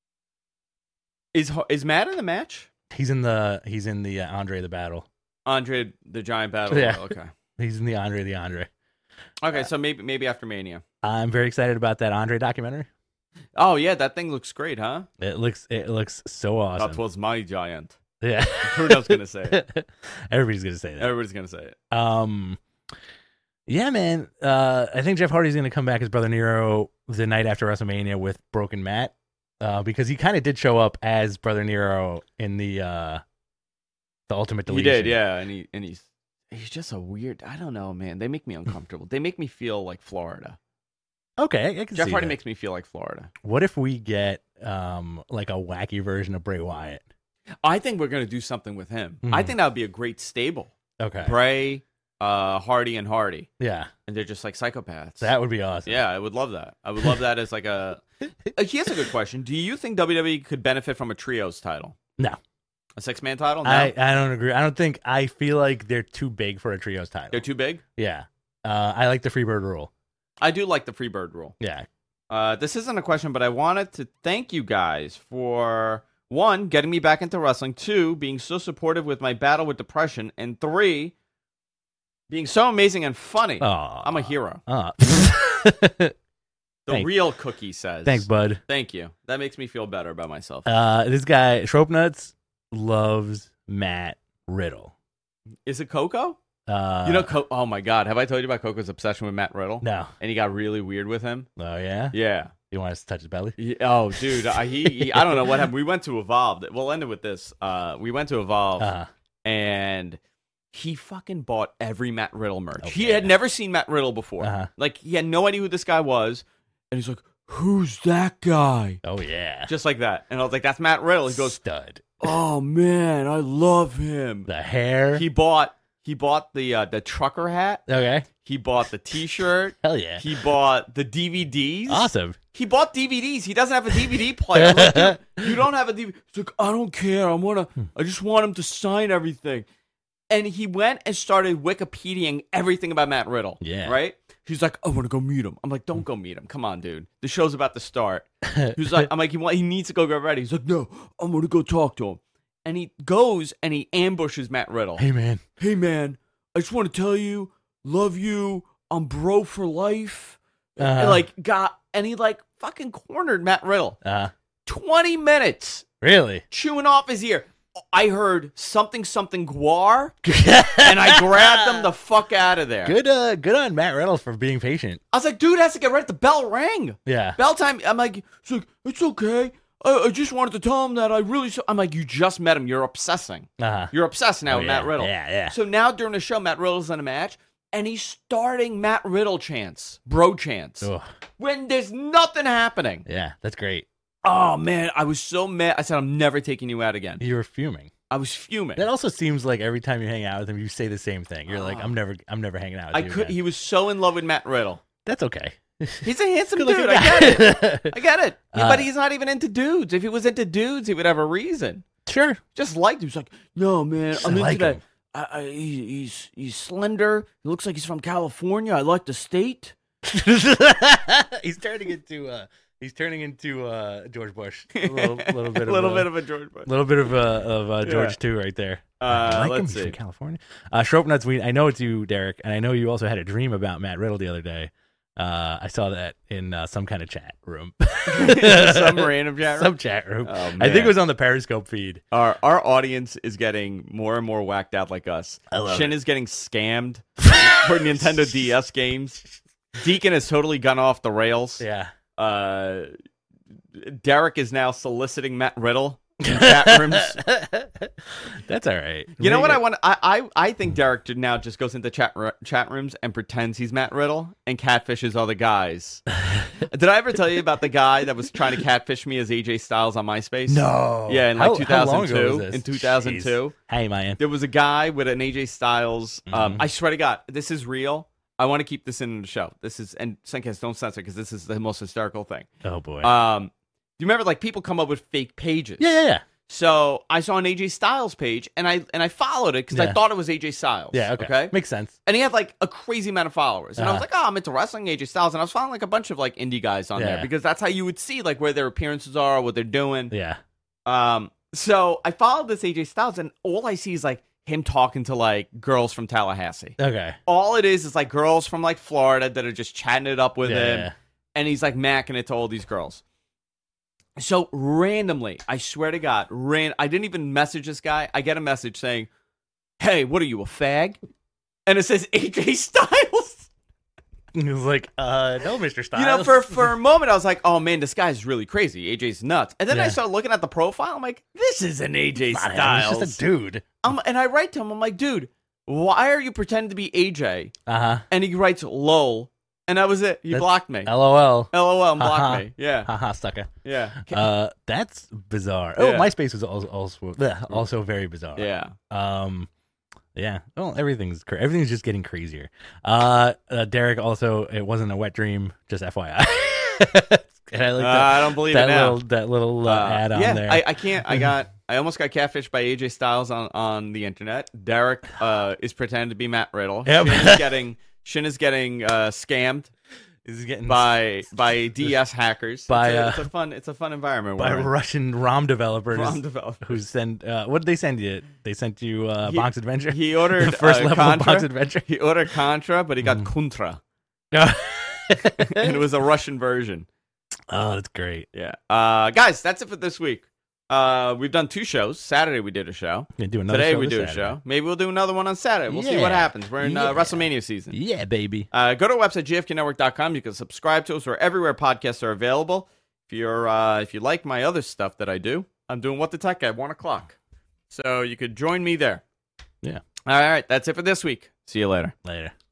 Is Matt in the match? He's in the Andre the Battle. Andre the Giant Battle. Yeah. Okay. He's in the Andre. Okay. So maybe after Mania. I'm very excited about that Andre documentary. Oh yeah, that thing looks great, huh? It looks so awesome. That was my giant. Yeah. Who knows gonna say it? Everybody's gonna say that. Everybody's gonna say it. Yeah, man. I think Jeff Hardy's gonna come back as Brother Nero the night after WrestleMania with Broken Matt, because he kind of did show up as Brother Nero in the Ultimate He Deletion. did, yeah, and he's just a weird. I don't know, man. They make me uncomfortable. They make me feel like Florida. Okay, I can Jeff see Hardy that. makes me feel like Florida. What if we get like a wacky version of Bray Wyatt? I think we're gonna do something with him. Mhm. I think that would be a great stable. Okay. Bray, Hardy, and Hardy, Yeah, and they're just like psychopaths. that would be awesome. Yeah, I would love that. I would love that as like a. Here's a good question. Do you think WWE could benefit from a trios title? No. A 6-man title? No. I don't agree. I feel like they're too big for a trios title. They're too big? Yeah. I like the Freebird rule. I do like the Freebird rule. Yeah. This isn't a question, but I wanted to thank you guys for, 1, getting me back into wrestling, 2, being so supportive with my battle with depression, and 3, being so amazing and funny. Oh, I'm a hero. The Thanks. real Cookie says. Thanks, bud. Thank you. That makes me feel better about myself. This guy, Schroepnuts, loves Matt Riddle. Is it Coco? You You know, oh my God. Have I told you about Coco's obsession with Matt Riddle? No. And he got really weird with him? Oh, yeah? Yeah. You want us to touch his belly? Oh, dude. He I don't know what happened. We went to Evolve. We'll end it with this. We went to Evolve, and he fucking bought every Matt Riddle merch. Oh, He yeah. had never seen Matt Riddle before. Uh-huh. Like, he had no idea who this guy was. And he's like, who's that guy? Oh, yeah. Just like that. And I was like, that's Matt Riddle. He goes, Stud. oh, man, I love him. The hair. He bought the trucker hat. Okay. He bought the T-shirt. Hell yeah. He bought the DVDs. Awesome. He bought DVDs. He doesn't have a DVD player. I'm like, dude, you don't have a DVD. He's like, I don't care. I just want him to sign everything. And he went and started Wikipediaing everything about Matt Riddle. Yeah. Right? He's like, I want to go meet him. I'm like, don't go meet him. Come on, dude. The show's about to start. He's like, I'm like, he needs to go get ready. He's like, no, I'm going to go talk to him. And he goes and he ambushes Matt Riddle. Hey, man. Hey, man, I just want to tell you, love you. I'm bro for life. And he fucking cornered Matt Riddle. 20 minutes Really? chewing off his ear. I heard something guar, and I grabbed them the fuck out of there. Good on Matt Riddle for being patient. I was like, dude, has to get ready. The bell rang. Yeah. Bell time. I'm like, it's okay. I just wanted to tell him that I really. I'm like, you just met him. You're obsessing. Uh-huh. You're obsessed now with yeah. Matt Riddle. Yeah. So now during the show, Matt Riddle's in a match, and he's starting Matt Riddle chants, bro chants, Ugh. when there's nothing happening. Yeah, that's great. Oh man, I was so mad. I said, I'm never taking you out again. You were fuming. I was fuming. That also seems like every time you hang out with him, you say the same thing. You're like, I'm never hanging out with you again. He was so in love with Matt Riddle. That's okay. He's a handsome Good-looking dude. I guy. get it. I get it. But he's not even into dudes. If he was into dudes, he would have a reason. Sure. Just liked him. He's like, no, man, Just I'm like into him. that. He's slender. He looks like he's from California. I like the state. He's turning into George Bush. A little bit of a George Bush. little bit of George too, right there. I like him. He's from California. Schroepnuts, I know it's you, Derek, and I know you also had a dream about Matt Riddle the other day. I saw that in some kind of chat room. Some random chat room. Some chat room. Oh, I think it was on the Periscope feed. Our audience is getting more and more whacked out like us. I love Shin it. is getting scammed for Nintendo DS games. Deacon has totally gone off the rails. Yeah. Derek is now soliciting Matt Riddle in chat rooms. That's all right. You know what I want? I think Derek now just goes into chat rooms and pretends he's Matt Riddle and catfishes other guys. Did I ever tell you about the guy that was trying to catfish me as AJ Styles on MySpace? No. Yeah, in How 2002. long ago was this? In 2002. Jeez. Hey, man. There was a guy with an AJ Styles. I swear to God, this is real. I want to keep this in the show. This is, and Suncast, don't censor because this is the most hysterical thing. Oh boy. Do you remember like people come up with fake pages? Yeah. So I saw an AJ Styles page and I followed it because I thought it was AJ Styles. Yeah. Okay. Makes sense. And he had like a crazy amount of followers. And I was like, oh, I'm into wrestling, AJ Styles. And I was following like a bunch of like indie guys on there because that's how you would see like where their appearances are, what they're doing. Yeah. So I followed this AJ Styles and all I see is like him talking to like girls from Tallahassee. Okay. All it is like girls from like Florida that are just chatting it up with him. Yeah. And he's like macking it to all these girls. So randomly, I swear to God, I didn't even message this guy. I get a message saying, hey, what are you, a fag? And it says AJ Styles. He was like, no, Mr. Styles. You know, for a moment, I was like, oh man, this guy's really crazy. AJ's nuts. And then I Yeah. started looking at the profile. I'm like, this isn't AJ Not him, Styles. he's just a dude. And I write to him, I'm like, dude, why are you pretending to be AJ? Uh-huh. And he writes, lol. And that was it. He blocked me. LOL. LOL and blocked Uh-huh. me. Yeah. Haha, sucker. Yeah. That's bizarre. Yeah. Oh, MySpace was also very bizarre. Yeah. Yeah. Well, everything's just getting crazier. Derek also, it wasn't a wet dream, just FYI. And I like that. I don't believe it now. That little ad on there. I can't. I almost got catfished by AJ Styles on the internet. Derek is pretending to be Matt Riddle. Yep. Shin is getting scammed Is getting by DS hackers. By, it's a fun environment. by we're in. Russian ROM developers. ROM developers. Who send what did they send you? They sent you Box Adventure. He ordered the first level Contra. of Box Adventure. He ordered Contra, but he got Contra, No. and it was a Russian version. Oh, that's great. Yeah. Guys, that's it for this week. We've done 2 shows. Saturday we did a show. Gonna do another Today show we this do a Saturday. show. Maybe we'll do another one on Saturday. We'll see what Yeah. happens. We're in Yeah. WrestleMania season. Yeah, baby. Go to our website, gfknetwork.com. You can subscribe to us. We're everywhere podcasts are available. If you like my other stuff that I do, I'm doing What the Tech at 1 o'clock. So you could join me there. Yeah. All right. That's it for this week. See you later. Later.